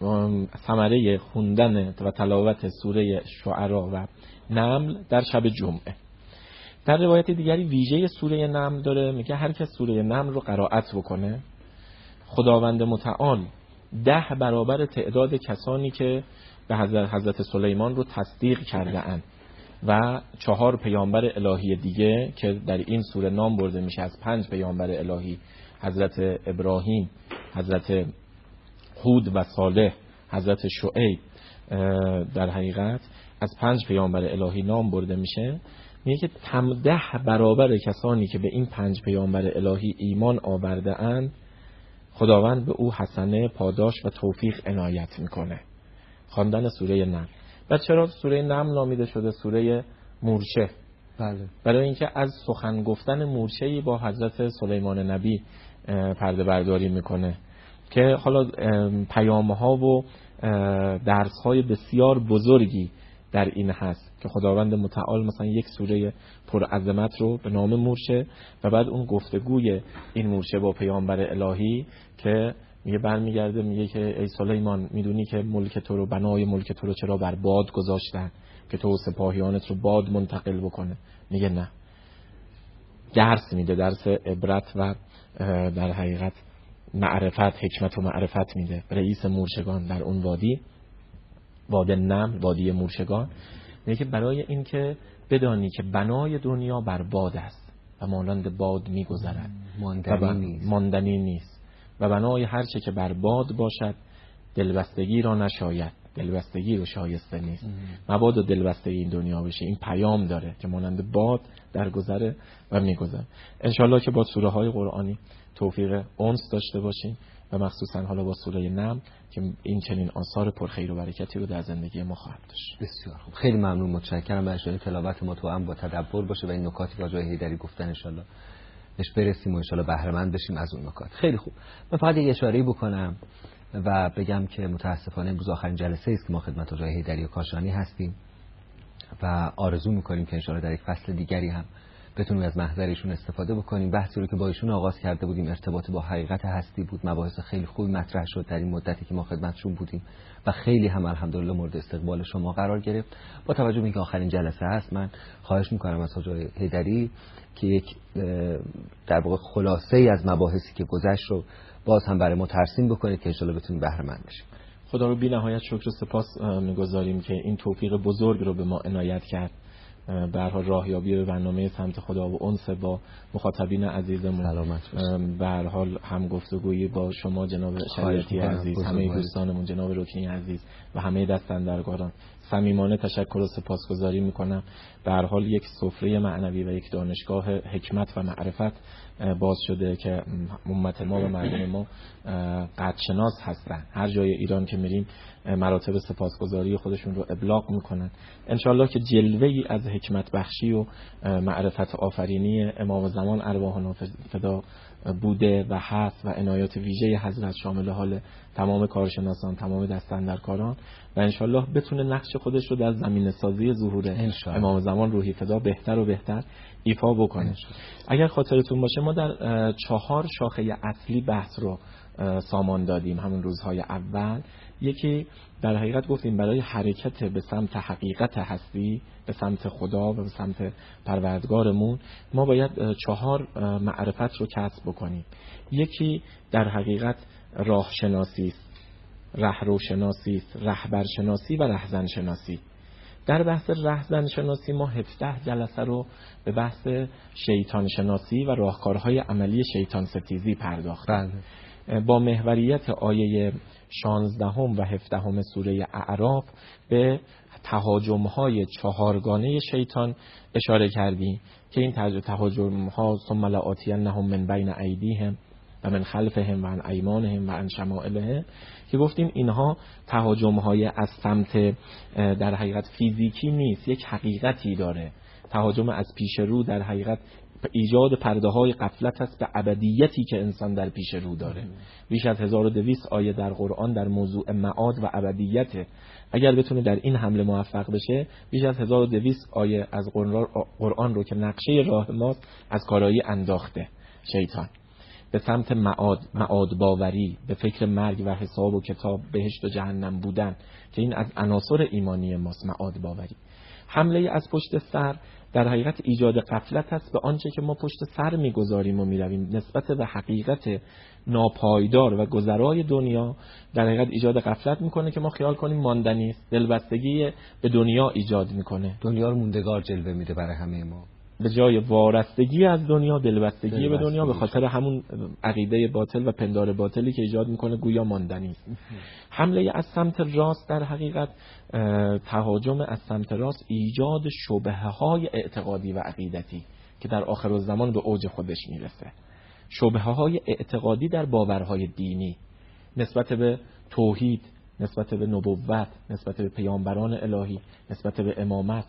ثمره خوندن و تلاوت سوره شعرا و نمل در شب جمعه. در روایت دیگری ویژه سوره نمل داره، میگه هر کس سوره نمل رو قرائت بکنه خداوند متعال 10 برابر تعداد کسانی که به حضرت سلیمان رو تصدیق کرده اند و 4 پیامبر الهی دیگه که در این سوره نام برده میشه از 5 پیامبر الهی، حضرت ابراهیم، حضرت هود و صالح، حضرت شعیب، در حقیقت از 5 پیامبر الهی نام برده میشه. میگه که 10 برابر کسانی که به این 5 پیامبر الهی ایمان آورده اند خداوند به او حسنه، پاداش و توفیق عنایت میکنه. خواندن سوره نمل. بعد چرا سوره نمل نامیده شده سوره مورچه؟ بله. برای اینکه از سخن گفتن مورچه‌ای با حضرت سلیمان نبی پرده برداری میکنه که حالا پیام‌ها و درس‌های بسیار بزرگی در این هست که خداوند متعال مثلا یک سوره پرعظمت رو به نام مورچه و بعد اون گفتگوی این مورچه با پیامبر الهی که میگه برمیگرده میگه که ای سلیمان میدونی که ملک تو رو، بنای ملک تو رو چرا بر باد گذاشتن که تو سپاهیانت رو باد منتقل بکنه؟ میگه نه. درس میده، درس عبرت و در حقیقت معرفت، حکمت و معرفت میده. رئیس مورچگان در اون وادی نمل، وادی مورچگان، میگه برای این که بدانی که بنای دنیا بر باد است و مانند باد میگذرد، ماندنی نیست و بنای هر چه که بر باد باشد دلبستگی را نشاید، دلبستگی رو شایسته نیست. مبادا دلبستگی این دنیا بشه. این پیام داره که مانند باد در گذره و میگذره. انشالله که با سوره های قرآنی توفیق انس داشته باشیم و مخصوصا حالا با سوره نمل که این چنین آثار پرخیر و برکتی رو در زندگی ما خواهد داشت. بسیار خوب، خیلی ممنون، متشکرم. برای تلاوت ما توأم با تدبر باشه و این نکاتی که آقای حیدری گفتن انشالله بهش برسیم و انشالله بهره مند بشیم از اون نکات. خیلی خوب، من فقط یک اشاره‌ای بکنم و بگم که متاسفانه امروز آخرین جلسه است که ما خدمت آقای حیدری و کاشانی هستیم و آرزو می‌کنیم که انشالله در یک فصل دیگری هم بتونیم از محضرشون استفاده بکنیم. بحثی رو که با ایشون آغاز کرده بودیم ارتباط با حقیقت هستی بود، مباحث خیلی خوبی مطرح شد در این مدتی که ما خدمتشون بودیم و خیلی هم الحمدلله مورد استقبال شما قرار گرفت. با توجه به اینکه آخرین جلسه هست من خواهش می‌کنم از آقای حیدری که یک در واقع خلاصه‌ای از مباحثی که گذشت رو باز هم برای ما ترسیم بکنید که ان شاءالله بتونیم بهره مند بشیم. خدا رو بی نهایت شکر و سپاس می‌گذاریم که این توفیق بزرگ رو به ما عنایت کرد. به هر حال راهیابی به برنامه سمت خدا و انس با مخاطبین عزیزمون، به هر حال هم گفتگویی با شما جناب شریعتی عزیز، همه دوستانمون جناب رکنی عزیز و همه دستاندرکاران صمیمانه تشکر و سپاسگزاری میکنم. به هر حال یک سفره معنوی و یک دانشگاه حکمت و معرفت باز شده که امت ما و مردم ما قدرشناس هستن. هر جای ایران که میریم مراتب سپاسگزاری خودشون رو ابلاغ میکنن. انشالله که جلوه‌ای از حکمت بخشی و معرفت آفرینی امام زمان ارواحنا فدا بوده و هست و عنایات ویژه حضرت شامل حال تمام کارشناسان، تمام دستاندرکاران و انشالله بتونه نقش خودش رو در زمینه سازی ظهور امام زمان روحی فدا بهتر و بهتر ایفا بکنه. اگر خاطرتون باشه ما در 4 شاخه اصلی بحث رو سامان دادیم همون روزهای اول. یکی در حقیقت گفتیم برای حرکت به سمت حقیقت هستی، به سمت خدا و به سمت پروردگارمون ما باید 4 معرفت رو کسب بکنیم. یکی در حقیقت راه شناسی است، رهرو شناسی است، رهبر شناسی و رهزن شناسی. در بحث رهزن شناسی ما 17 جلسه رو به بحث شیطان شناسی و راهکارهای عملی شیطان ستیزی پرداختیم. با محوریت آیه 16 و 17 سوره اعراف به تهاجم‌های 4گانه شیطان اشاره کردیم که این تهاجم‌ها ثم لآتینهم من بین ایدیهم و من خلفهم و عن ایمانهم و عن شمائلهم، که گفتیم اینها تهاجم‌های از سمت در حقیقت فیزیکی نیست، یک حقیقتی داره. تهاجم از پیش رو در حقیقت ایجاد پرده‌های غفلت است به ابدیتی که انسان در پیش رو داره. بیش از 1200 آیه در قرآن در موضوع معاد و ابدیت. اگر بتونه در این حمله موفق بشه، بیش از 1200 آیه از قرآن رو که نقشه راه ماست از کارایی انداخته شیطان به سمت معاد باوری، به فکر مرگ و حساب و کتاب، بهشت و جهنم بودن، که این از عناصر ایمانی ماست. معاد باوری، حمله از پشت سر در حقیقت ایجاد غفلت است به آنچه که ما پشت سر میگذاریم و میرویم نسبت به حقیقت ناپایدار و گذرای دنیا. در حقیقت ایجاد غفلت میکنه که ما خیال کنیم ماندنی است، دلبستگی به دنیا ایجاد میکنه، دنیا رو موندگار جلوه میده برای همه ما. به جای وارستگی از دنیا دلبستگی به دنیا، به خاطر همون عقیده باطل و پندار باطلی که ایجاد میکنه گویا ماندنی است. حمله از سمت راست در حقیقت تهاجم از سمت راست ایجاد شبهه‌های اعتقادی و عقیدتی که در آخر الزمان به اوج خودش میرسه. شبهه‌های اعتقادی در باورهای دینی نسبت به توحید، نسبت به نبوت، نسبت به پیامبران الهی، نسبت به امامت.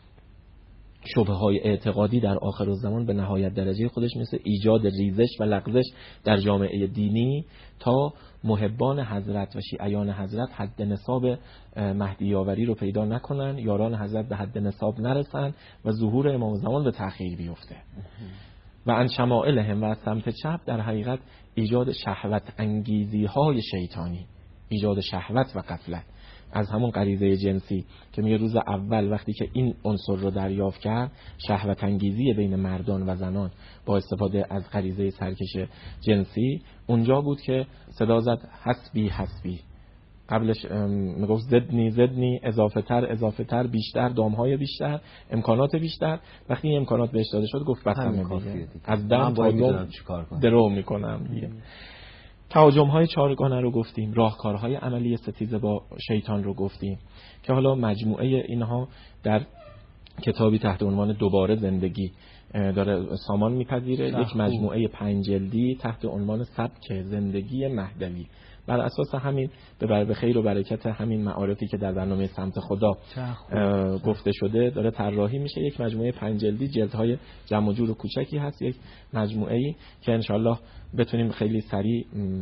شبهه‌های اعتقادی در آخر الزمان به نهایت درجه خودش مثل ایجاد ریزش و لغزش در جامعه دینی تا محبان حضرت و شیعیان حضرت حد نصاب مهدی‌آوری رو پیدا نکنن، یاران حضرت به حد نصاب نرسن و ظهور امام زمان به تأخیر بیفته. و عن شمائلهم و از سمت چپ در حقیقت ایجاد شهوت انگیزی‌های شیطانی، ایجاد شهوت و غفلت از همون غریزه جنسی که میگه روز اول وقتی که این عنصر رو دریافت کرد، شهوت انگیزی بین مردان و زنان با استفاده از غریزه سرکش جنسی، اونجا بود که صدا زد حسبی حسبی. قبلش میگفت زدنی اضافه تر بیشتر، دامهای بیشتر، امکانات بیشتر. وقتی این امکانات بهش داده شد گفت بسمه دیگه، از دم تا دم درو میکنم دیگه. تهاجم‌های 4گانه رو گفتیم، راهکارهای عملی ستیزه با شیطان رو گفتیم که حالا مجموعه اینها در کتابی تحت عنوان دوباره زندگی داره سامان میپذیره، یک مجموعه 5 جلدی تحت عنوان سبک زندگی مهدوی. بر اساس همین به خیر و برکت همین معارفی که در برنامه سمت خدا گفته شده داره طراحی میشه. یک مجموعه 5 جلدی، جلدهای جمع و جور و کوچکی هست، یک مجموعه‌ای که انشالله بتونیم خیلی سریع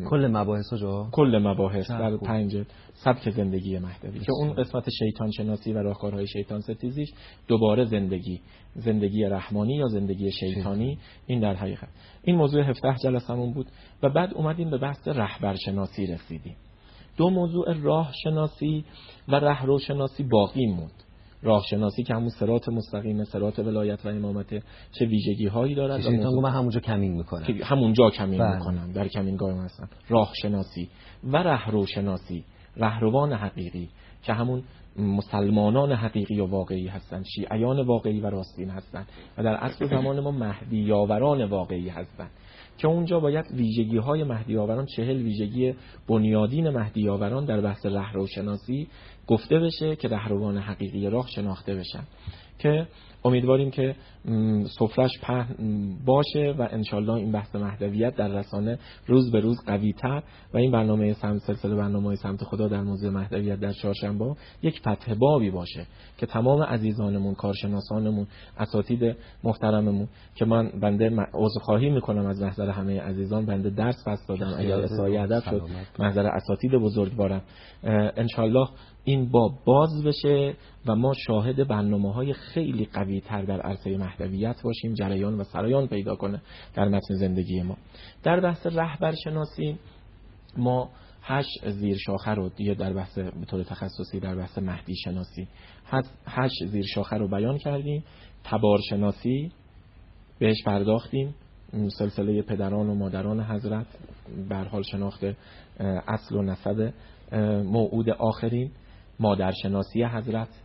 کل مباحث در 5 جلد سبک زندگی مهدوی که اون قسمت شیطان شناسی و راهکارهای شیطان ستیزیش دوباره زندگی رحمانی یا زندگی شیطانی. این در حقیقت این موضوع 17 جلسمون بود و بعد اومدیم به بحث رهبرشناسی رسیدیم. 2 موضوع راه شناسی و رهرو شناسی باقی موند. راه شناسی که همون صراط مستقیم، صراط ولایت و امامت چه ویژگی هایی دارد، شیطان من همونجا کمین میکنم، همونجا کمین میکنم، در کمینگاه من هستم. راه شناسی و رهرو شناسی، رهروان حقیقی که همون مسلمانان حقیقی و واقعی هستند، شیعیان واقعی و راستین هستند و در عصر زمان ما مهدی‌آوران واقعی هستند که اونجا باید ویژگی‌های مهدی‌آوران، 40 ویژگی بنیادین مهدی‌آوران در بحث رهرو شناسی گفته بشه که رهروان حقیقی راه شناخته بشن، که امیدواریم که سفرش پهن باشه و انشالله این بحث مهدویت در رسانه روز به روز قوی تر و این برنامه سلسله برنامه‌های سمت خدا در موضوع مهدویت در چهارشنبه یک فتح بابی باشه که تمام عزیزانمون، کارشناسانمون، اساتید محترممون که من بنده عذرخواهی میکنم از محضر همه عزیزان، بنده درس فصل دادم اگر اسای ادب شد محضر اساتید بزرگوارم، انشالله این باب باز بشه و ما شاهد برنامه‌های خیلی قوی تر در عرصه مهدویت باشیم، جریان و سرایان پیدا کنه در متن زندگی ما. در بحث رهبرشناسی ما 8 زیرشاخه رو دیگه در بحث به طور تخصصی در بحث مهدی شناسی 8 زیرشاخه رو بیان کردیم. تبارشناسی بهش پرداختیم، سلسله پدران و مادران حضرت، به هر حال شناخت اصل و نسب موعود آخرین. مادرشناسی حضرت،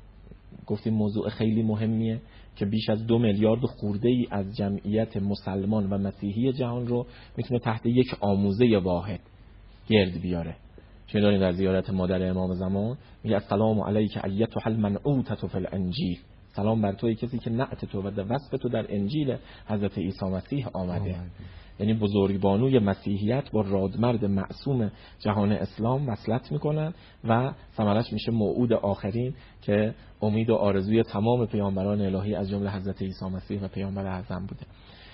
گفتیم موضوع خیلی مهمیه که بیش از 2 میلیارد خورده ای از جمعیت مسلمان و مسیحی جهان رو میتونه تحت یک آموزه واحد گرد بیاره. چه داریم در زیارت مادر امام زمان میگه السلام علیک ایتها المنعوتة فی الانجیل، سلام بر توی کسی که نعت تو و وصف تو در انجیل حضرت عیسی مسیح آمده. یعنی بزرگبانوی مسیحیت با رادمرد معصوم جهان اسلام وصلت میکنن و ثمرش میشه موعود آخرین که امید و آرزوی تمام پیامبران الهی از جمله حضرت عیسی مسیح و پیامبر اعظم بوده.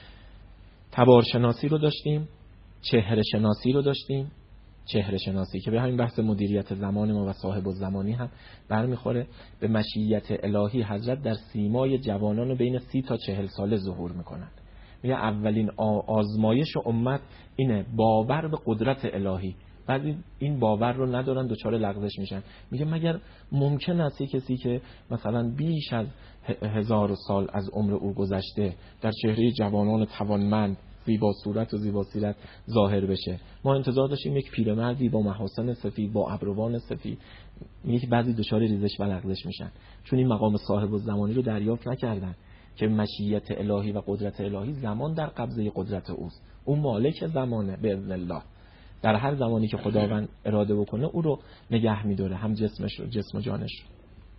تبارشناسی رو داشتیم، چهره شناسی رو داشتیم. چهره شناسی که به همین بحث مدیریت زمان ما و صاحب الزمانی هم برمیخوره. به مشیت الهی حضرت در سیمای جوانان بین 30 تا 40 ساله ظهور میکنن. میگه اولین آزمایش امت اینه، باور به قدرت الهی. بعد این باور رو ندارن، دچار لغزش میشن. میگه مگر ممکن است کسی که مثلا بیش از 1000 سال از عمر او گذشته در چهره جوانان توانمند زیبا صورت و زیبا سیرت ظاهر بشه؟ ما انتظار داشتیم یک پیرمردی با محاسن سفید، با ابروان سفید. میگه بعضی دچار ریزش و لغزش میشن چون این مقام صاحب الزمانی رو دریافت نکردن که مشیت الهی و قدرت الهی زمان در قبضه قدرت اوست. اون مالک زمانه باذن الله. در هر زمانی که خداوند اراده بکنه او رو نگه می‌داره، هم جسمش رو، جسم و جانش رو.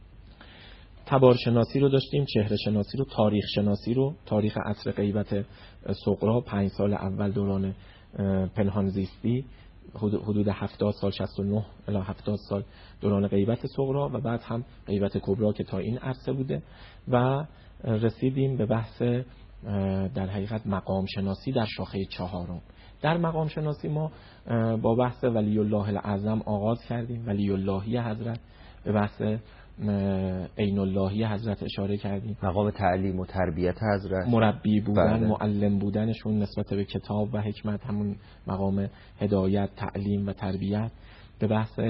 تبارشناسی رو داشتیم، چهره شناسی رو، تاریخ شناسی رو، تاریخ عصر غیبت صغرا 5 سال اول دوران پنهان زیستی، حدود 70 سال 69 الی 70 سال دوران غیبت صغرا و بعد هم غیبت کبرا که تا این عرصه بوده و رسیدیم به بحث در حقیقت مقام شناسی در شاخه 4. در مقام شناسی ما با بحث ولی الله الاعظم آغاز کردیم، ولی اللهی حضرت، به بحث عین اللهی حضرت اشاره کردیم، مقام تعلیم و تربیت حضرت، مربی بودن، معلم بودنشون نسبت به کتاب و حکمت، همون مقام هدایت، تعلیم و تربیت، به بحث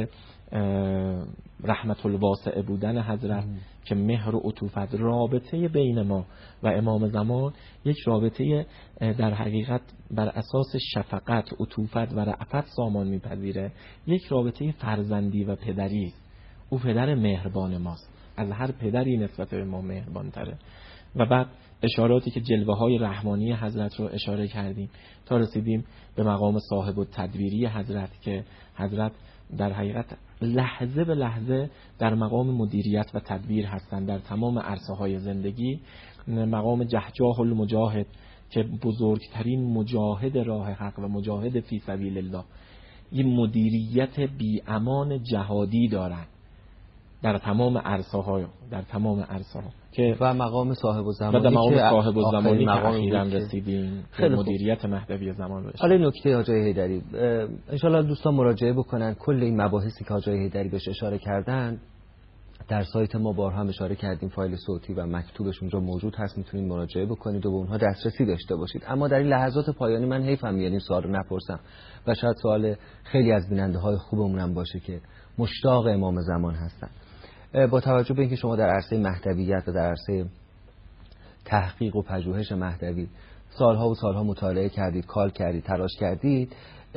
رحمت الواسع بودن حضرت که مهر و عطوفت، رابطه بین ما و امام زمان یک رابطه در حقیقت بر اساس شفقت، عطوفت و رأفت سامان میپذیره، یک رابطه فرزندی و پدری است. او پدر مهربان ماست، از هر پدری نسبت به ما مهربان تره. و بعد اشاراتی که جلوه های رحمانی حضرت رو اشاره کردیم تا رسیدیم به مقام صاحب التدبیری حضرت که حضرت در حقیقت لحظه به لحظه در مقام مدیریت و تدبیر هستند در تمام عرصه های زندگی. مقام جهجاه المجاهد که بزرگترین مجاهد راه حق و مجاهد فی سبیل الله، یه مدیریت بی امان جهادی دارن در تمام عرصه ها، که و مقام صاحب الزمانی و مقام که صاحب الزمانی که اخیراً که رسیدیم که مدیریت مهدوی زمان رو. حالا نکته آقای حیدری ان شاء الله دوستان مراجعه بکنن، کل این مباحثی که آقای حیدری بهش اشاره کردن در سایت ما بارها هم اشاره کردیم، فایل صوتی و مکتوبش اونجا موجود هست، میتونید مراجعه بکنید و به اونها دسترسی داشته باشید. اما در این لحظات پایانی من حیفم میاد این سوال رو نپرسم و شاید سوال خیلی از بیننده های خوبمون هم باشه که مشتاق امام زمان هستن. با توجه به اینکه شما در عرصه مهدویت و در عرصه تحقیق و پژوهش مهدوی سالها و سالها مطالعه کردید، کار کردید، تلاش کردید،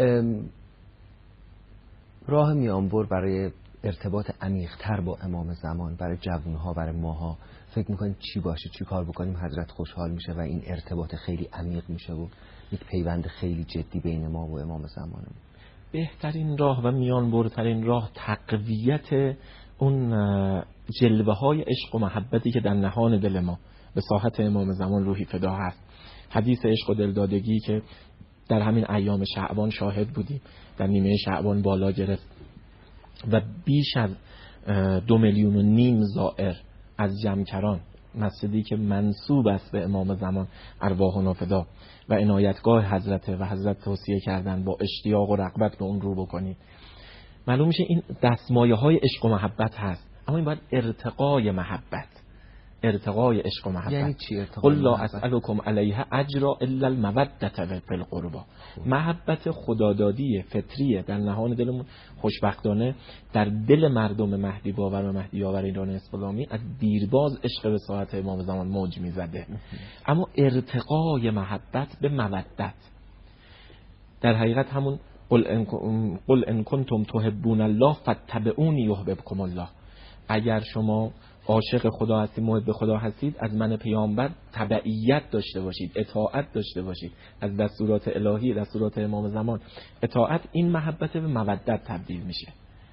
راه میانبر برای ارتباط عمیق‌تر با امام زمان برای جوانها، برای ماها فکر میکنید چی باشه، چی کار بکنیم حضرت خوشحال میشه و این ارتباط خیلی عمیق میشه و یک پیوند خیلی جدی بین ما و امام زمانمون؟ بهترین راه و میانبرترین راه تقویت اون جلوه های عشق و محبتی که در نهان دل ما به ساحت امام زمان روحی فدا هست. حدیث عشق و دلدادگی که در همین ایام شعبان شاهد بودیم، در نیمه شعبان بالا گرفت و بیش از 2.5 میلیون زائر از جمکران، مسجدی که منسوب است به امام زمان، ارواحنا فدا و عنایتگاه حضرت و حضرت توصیه کردن با اشتیاق و رغبت به اون رو بکنید. معلوم میشه این دستمایه های عشق و محبت هست، اما این باید ارتقای محبت، ارتقای عشق و محبت. یعنی چی ارتقای قل لا اسألكم علیها اجرا الا المودة فی القربى. محبت خدادادی فطریه در نهان دلمون. خوشبختانه در دل مردم مهدی باور و مهدی یاور ایران اسلامی از دیرباز عشق به ساعت امام زمان موج میزده، اما ارتقای محبت به مودت در حقیقت همون قل ان کنتم تحبون الله فاتبعونی یحببکم الله. اگر شما عاشق خدا هستید، محب خدا هستید، از من پیامبر تبعیت داشته باشید، اطاعت داشته باشید، از دستورات الهی، دستورات امام زمان اطاعت. این محبت به مودت تبدیل میشه.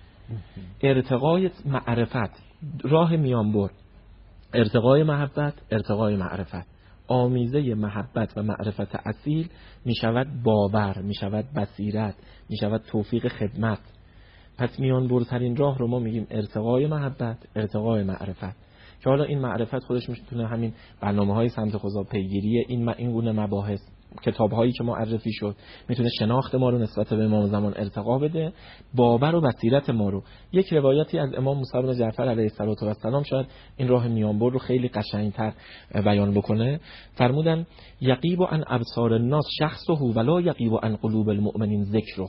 ارتقای معرفت، راه میانبر، ارتقای محبت، ارتقای معرفت. آمیزه محبت و معرفت اصیل میشود باور، میشود بصیرت، میشود توفیق خدمت. پس میانبرترین راه رو ما میگیم ارتقای محبت، ارتقای معرفت، که حالا این معرفت خودش میتونه همین برنامه‌های سمت خدا، پیگیری این گونه مباحث، کتاب‌هایی که معرفی شد، میتونه شناخت ما رو نسبت به امام زمان ارتقا بده، باور و بصیرت ما رو. یک روایتی از امام موسی بن جعفر علیه السلام شاید این راه میانبر رو خیلی قشنگتر بیان بکنه. فرمودن یقیب عن ابصار الناس شخصه ولا یقیب عن قلوب المؤمنین ذکره.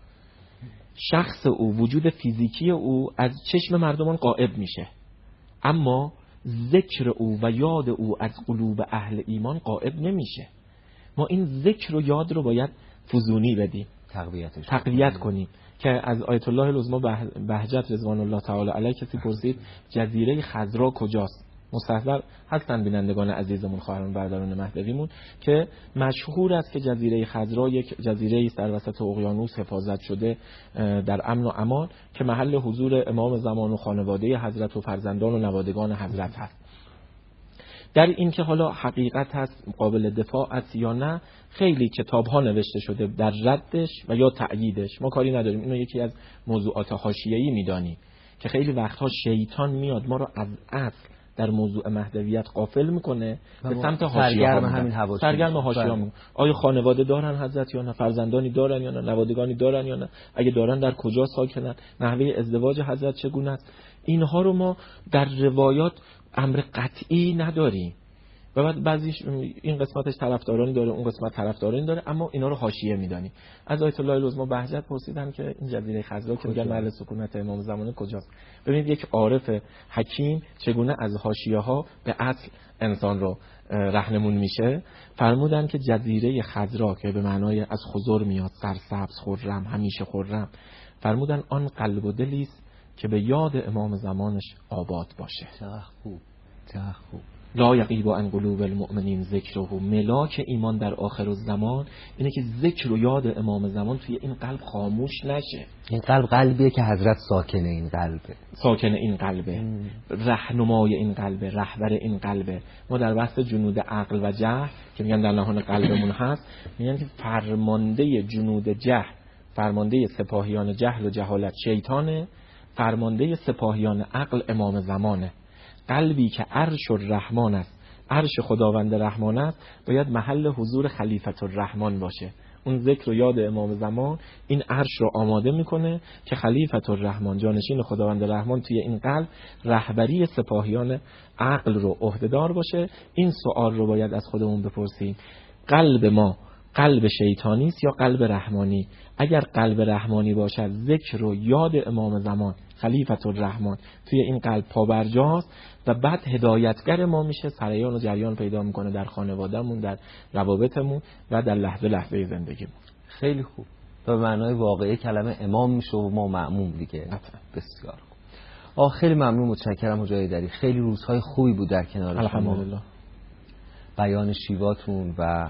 شخص او، وجود فیزیکی او از چشم مردمان غائب میشه، اما ذکر او و یاد او از قلوب اهل ایمان غائب نمیشه. ما این ذکر و یاد رو باید فزونی بدیم، تقویت کنیم. که از آیت الله العظمی بهجت رضوان الله تعالی علیه کسی پرسید جزیره خضرا کجاست؟ مستحضر هستن بینندگان عزیزمون، خواهران برادران مهدویمون، که مشهور است که جزیره خضرا یک جزیره است در وسط اقیانوس، حفاظت شده در امن و امان، که محل حضور امام زمان و خانواده حضرت و فرزندان و نوادگان حضرت هست. در این که حالا حقیقت هست، قابل دفاع است یا نه، خیلی کتاب ها نوشته شده در ردش و یا تأییدش. ما کاری نداریم، اینو یکی از موضوعات حاشیه‌ای میدانیم که خیلی وقتها شیطان میاد ما رو از اصل در موضوع مهدویت غافل میکنه، به سمت حاشیه‌ها، سرگرم حاشیه‌ها. آیا خانواده دارن حضرت یا نه؟ فرزندانی دارن یا نه؟ نوادگانی دارن یا نه؟ اگه دارن در کجا ساکنن؟ نحوه ازدواج حضرت چگونه است؟ اینها رو ما در روایات امر قطعی نداریم و بعد بعضیش این قسمتش طرفدارانی داره، اون قسمت طرفدارانی داره، اما اینا رو حاشیه میدانیم. از آیت الله العظمی بهجت پرسیدن که این جزیره خضرا که میگن محل سکونت امام زمان کجاست؟ ببینید یک عارف حکیم چگونه از حاشیه‌ها به اصل انسان رو راهنمون میشه. فرمودن که جزیره خضرا که به معنای از خضر میاد، سرسبز، خرم، همیشه خرم، فرمودن آن قلب و دلی است که به یاد امام زمانش آباد باشه. چقدر خوب، چقدر خوب. لا یغیب عن قلوب المؤمنین ذکره. ملاک ایمان در آخر الزمان اینه که ذکر و یاد امام زمان توی این قلب خاموش نشه. این قلب قلبیه که حضرت ساکنه این قلبه، ساکنه این قلبه، رهنمای این قلبه، رهبر این قلبه. ما در بحث جنود عقل و جهل که میگن در نهان قلبمون هست، میگن که فرمانده جنود جهل، فرمانده سپاهیان جهل و جهالت شیطانه، فرمانده سپاهیان عقل امام زمانه. قلبی که عرش الرحمن است، عرش خداوند رحمان است، باید محل حضور خلیفت الرحمن باشه. اون ذکر و یاد امام زمان این عرش رو آماده میکنه که خلیفت الرحمن، جانشین خداوند رحمان، توی این قلب رهبری سپاهیان عقل رو عهدهدار باشه. این سوال رو باید از خودمون بپرسیم، قلب ما قلب شیطانی است یا قلب رحمانی؟ اگر قلب رحمانی باشد، ذکر و یاد امام زمان خلیفت الرحمن توی این قلب پابرجاست و بعد هدایتگر ما میشه، سریان و جریان پیدا میکنه در خانوادهمون، در روابطمون و در لحظه لحظه زندگیمون. خیلی خوب. به معنای واقعی کلمه امام میشه و ما مأموم دیگه. بسیار خوب. خیلی ممنون، متشکرم حاج ایدری. خیلی روزهای خوبی بود در کنار شما. الحمدلله. بیان شیواتون و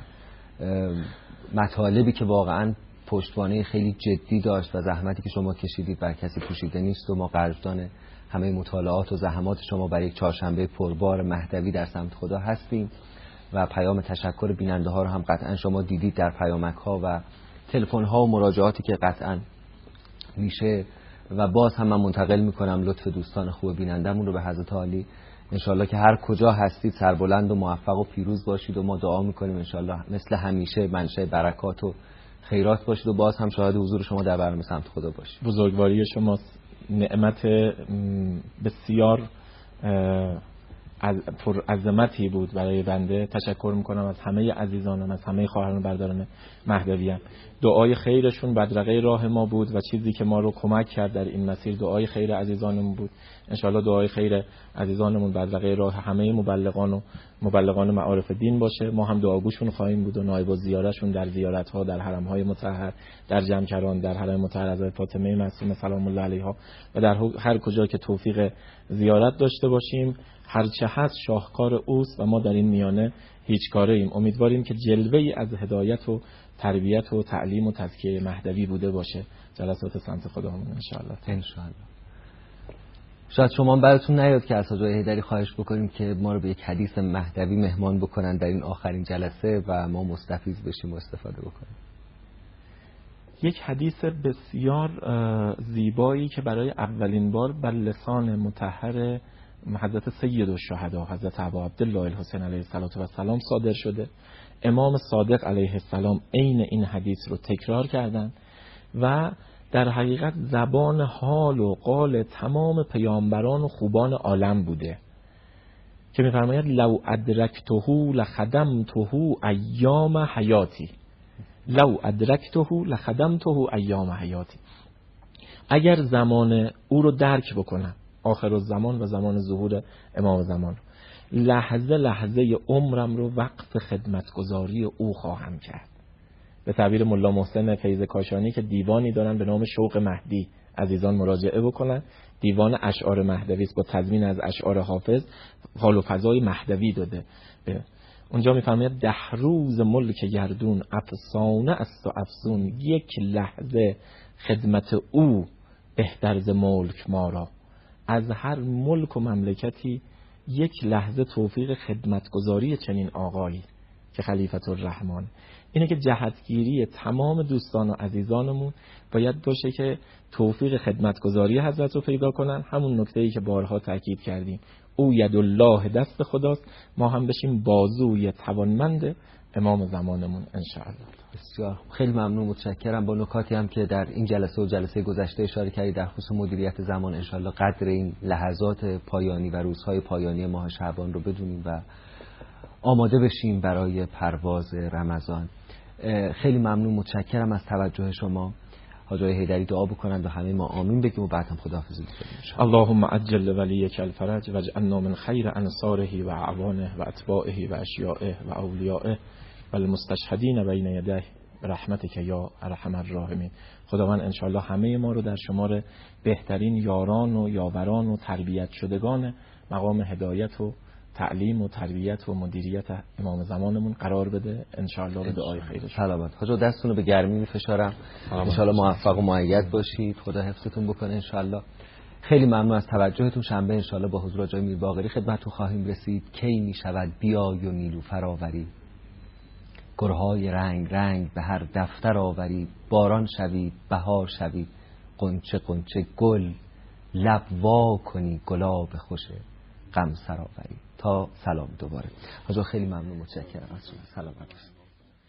مطالبی که واقعا پشتوانه خیلی جدی داشت و زحمتی که شما کشیدید بر کسی پوشیده نیست و ما قدردان همه مطالعات و زحمات شما برای یک چهارشنبه پربار مهدوی در سمت خدا هستیم و پیام تشکر بیننده ها رو هم قطعا شما دیدید در پیامک ها و تلفن ها و مراجعاتی که قطعا میشه و باز هم من منتقل میکنم لطف دوستان خوب بینندمون رو به حضرت عالی. انشالله که هر کجا هستید سربلند و موفق و پیروز باشید و ما دعا میکنیم انشالله مثل همیشه منشأ برکات و خیرات باشید و باز هم شاهد حضور شما در برنامه سمت خدا باشید. بزرگواری شما نعمت بسیار پر عظمتی بود برای بنده. تشکر میکنم از همه عزیزانم، از همه خواهران و برادران مهدویان. دعای خیرشون بدرقه راه ما بود و چیزی که ما رو کمک کرد در این مسیر دعای خیر عزیزانمون بود. انشالله دعای خیر عزیزانمون بدرقه راه همه مبلغان معارف دین باشه. ما هم دعاگوشون خواهیم بود و نایب الزیارهشون در زیارت‌ها در حرم‌های مطهر، در جمکران، در حرم مطهر حضرت فاطمه معصومه سلام الله علیها و در هر کجا که توفیق زیارت داشته باشیم. هرچه هست شاهکار اوست و ما در این میانه هیچ کاره ایم. امیدواریم که جلوه‌ای از هدایت و تربیت و تعلیم و تزکیه مهدوی بوده باشه جلسات سمت خداوند ان شاء الله. شاید شما براتون نیاد که از حاج حیدری خواهش بکنیم که ما رو به یک حدیث مهدوی مهمان بکنن در این آخرین جلسه و ما مستفیض بشیم و استفاده بکنیم. یک حدیث بسیار زیبایی که برای اولین بار بر لسان مطهر حضرت سید الشهدا حضرت ابا عبدالله الحسین علیه السلام صادر شده. امام صادق علیه السلام عین این حدیث رو تکرار کردند و در حقیقت زبان حال و قال تمام پیامبران و خوبان عالم بوده که می‌فرماید لو ادرکته لخدمته ایام حیاتی، لو ادرکته لخدمته ایام حیاتی. اگر زمان او رو درک بکنم، آخر الزمان و زمان ظهور امام زمان، لحظه لحظه عمرم رو وقف خدمتگزاری او خواهم کرد. به تعبیر ملا محسن فیض کاشانی که دیوانی دارن به نام شوق مهدی، عزیزان مراجعه بکنن. دیوان اشعار مهدوی است با تضمین از اشعار حافظ، حال و فضای مهدوی داده. اونجا میفرماید 10 روز ملک گردون افسانه است و افسون، یک لحظه خدمت او بهتر ز ملک ما را. از هر ملک و مملکتی یک لحظه توفیق خدمتگزاری چنین آقایی که خلیفت الرحمن. اینه که جهتگیری تمام دوستان و عزیزانمون باید باشه که توفیق خدمتگزاری حضرت رو پیدا کنن. همون نکته‌ای که بارها تاکید کردیم، او یدالله دست خداست، ما هم بشیم بازوی توانمند امام زمانمون انشاءالله. بسیار خیلی ممنون، متشکرم. با نکاتی هم که در این جلسه و جلسه گذشته اشاره کردید در خصوص مدیریت زمان، انشاءالله قدر این لحظات پایانی و روزهای پایانی ماه شعبان رو بدونیم و آماده بشیم برای پرواز رمضان. خیلی ممنون، متشکرم از توجه شما. حاج حیدری دعا بکنند و همه ما آمین بگیم و بعد هم خداحافظی کنیم. اللهم عجل ولیک الفرج واجعلنا من خیر انصاره و اعوانه و اتباعه و اشیاعه و اولیاءه و المستشهدین بین یدیه برحمتک یا ارحم الراحمین. خداوند انشاءالله همه ما رو در شمار بهترین یاران و یاوران و تربیت شدگان مقام هدایت و تعلیم و تربیت و مدیریت امام زمانمون قرار بده انشاءالله. به دعای خیرش سلامت. حاج دستتون رو به گرمی می‌فشارم، انشاءالله موفق و مؤید باشید، خدا حفظتون بکنه انشاءالله. خیلی ممنون از توجهتون. شنبه انشاءالله با حضور آقای میر باقری خدمتتون خواهیم رسید. کی میشود بیای و نیلوفر آوری، گلهای رنگ رنگ به هر دفتر آوری، باران شوید بهار شوید، قنچه قنچه گل لب وا کنی گلاب خوش غم سر آوری. تا سلام دوباره. حاجا خیلی ممنون، متشکرم از شما. سلامت باشید.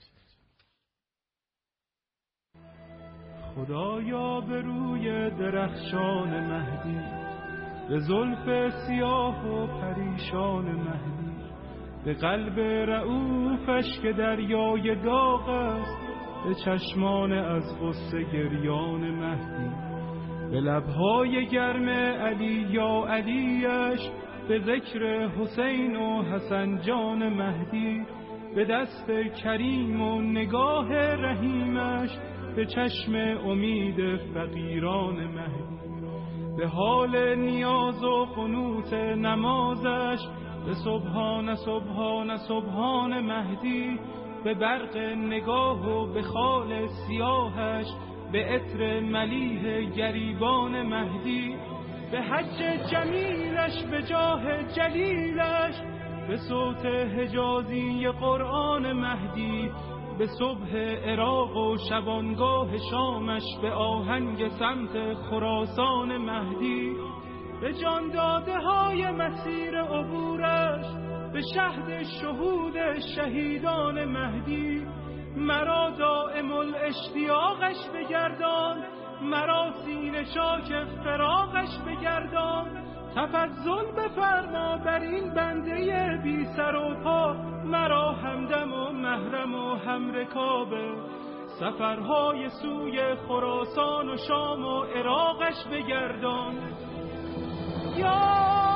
خدایا به روی درخشان مهدی، به زلف سیاه و پریشان مهدی، به قلب رعوفش که دریای داغ است، به چشمان از غصه گریان مهدی، به لبهای گرم علی یا علیش، به ذکر حسین و حسن جان مهدی، به دست کریم و نگاه رحیمش، به چشم امید فقیران مهدی، به حال نیاز و قنوت نمازش، به سبحان سبحان سبحان مهدی، به برق نگاه و به خال سیاهش، به عطر ملیح گریبان مهدی، به حج جمیلش، به جاه جلیلش، به صوت حجازی قرآن مهدی، به صبح عراق و شبانگاه شامش، به آهنگ سمت خراسان مهدی، به جان داده های مسیر عبورش، به شهد شهود شهیدان مهدی، مرا دائم الاشتیاقش بگردان، مرا سینه چاک فراقش بگردان، تفضل بفرما بر این بنده بی سر و پا، مرا همدم و محرم و همرکابه. سفرهای سوی خراسان و شام و عراقش بگردان. یا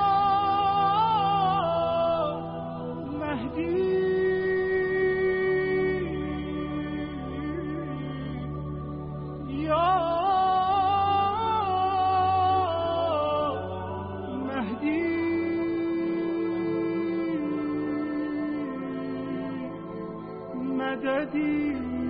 مهدی یا مددی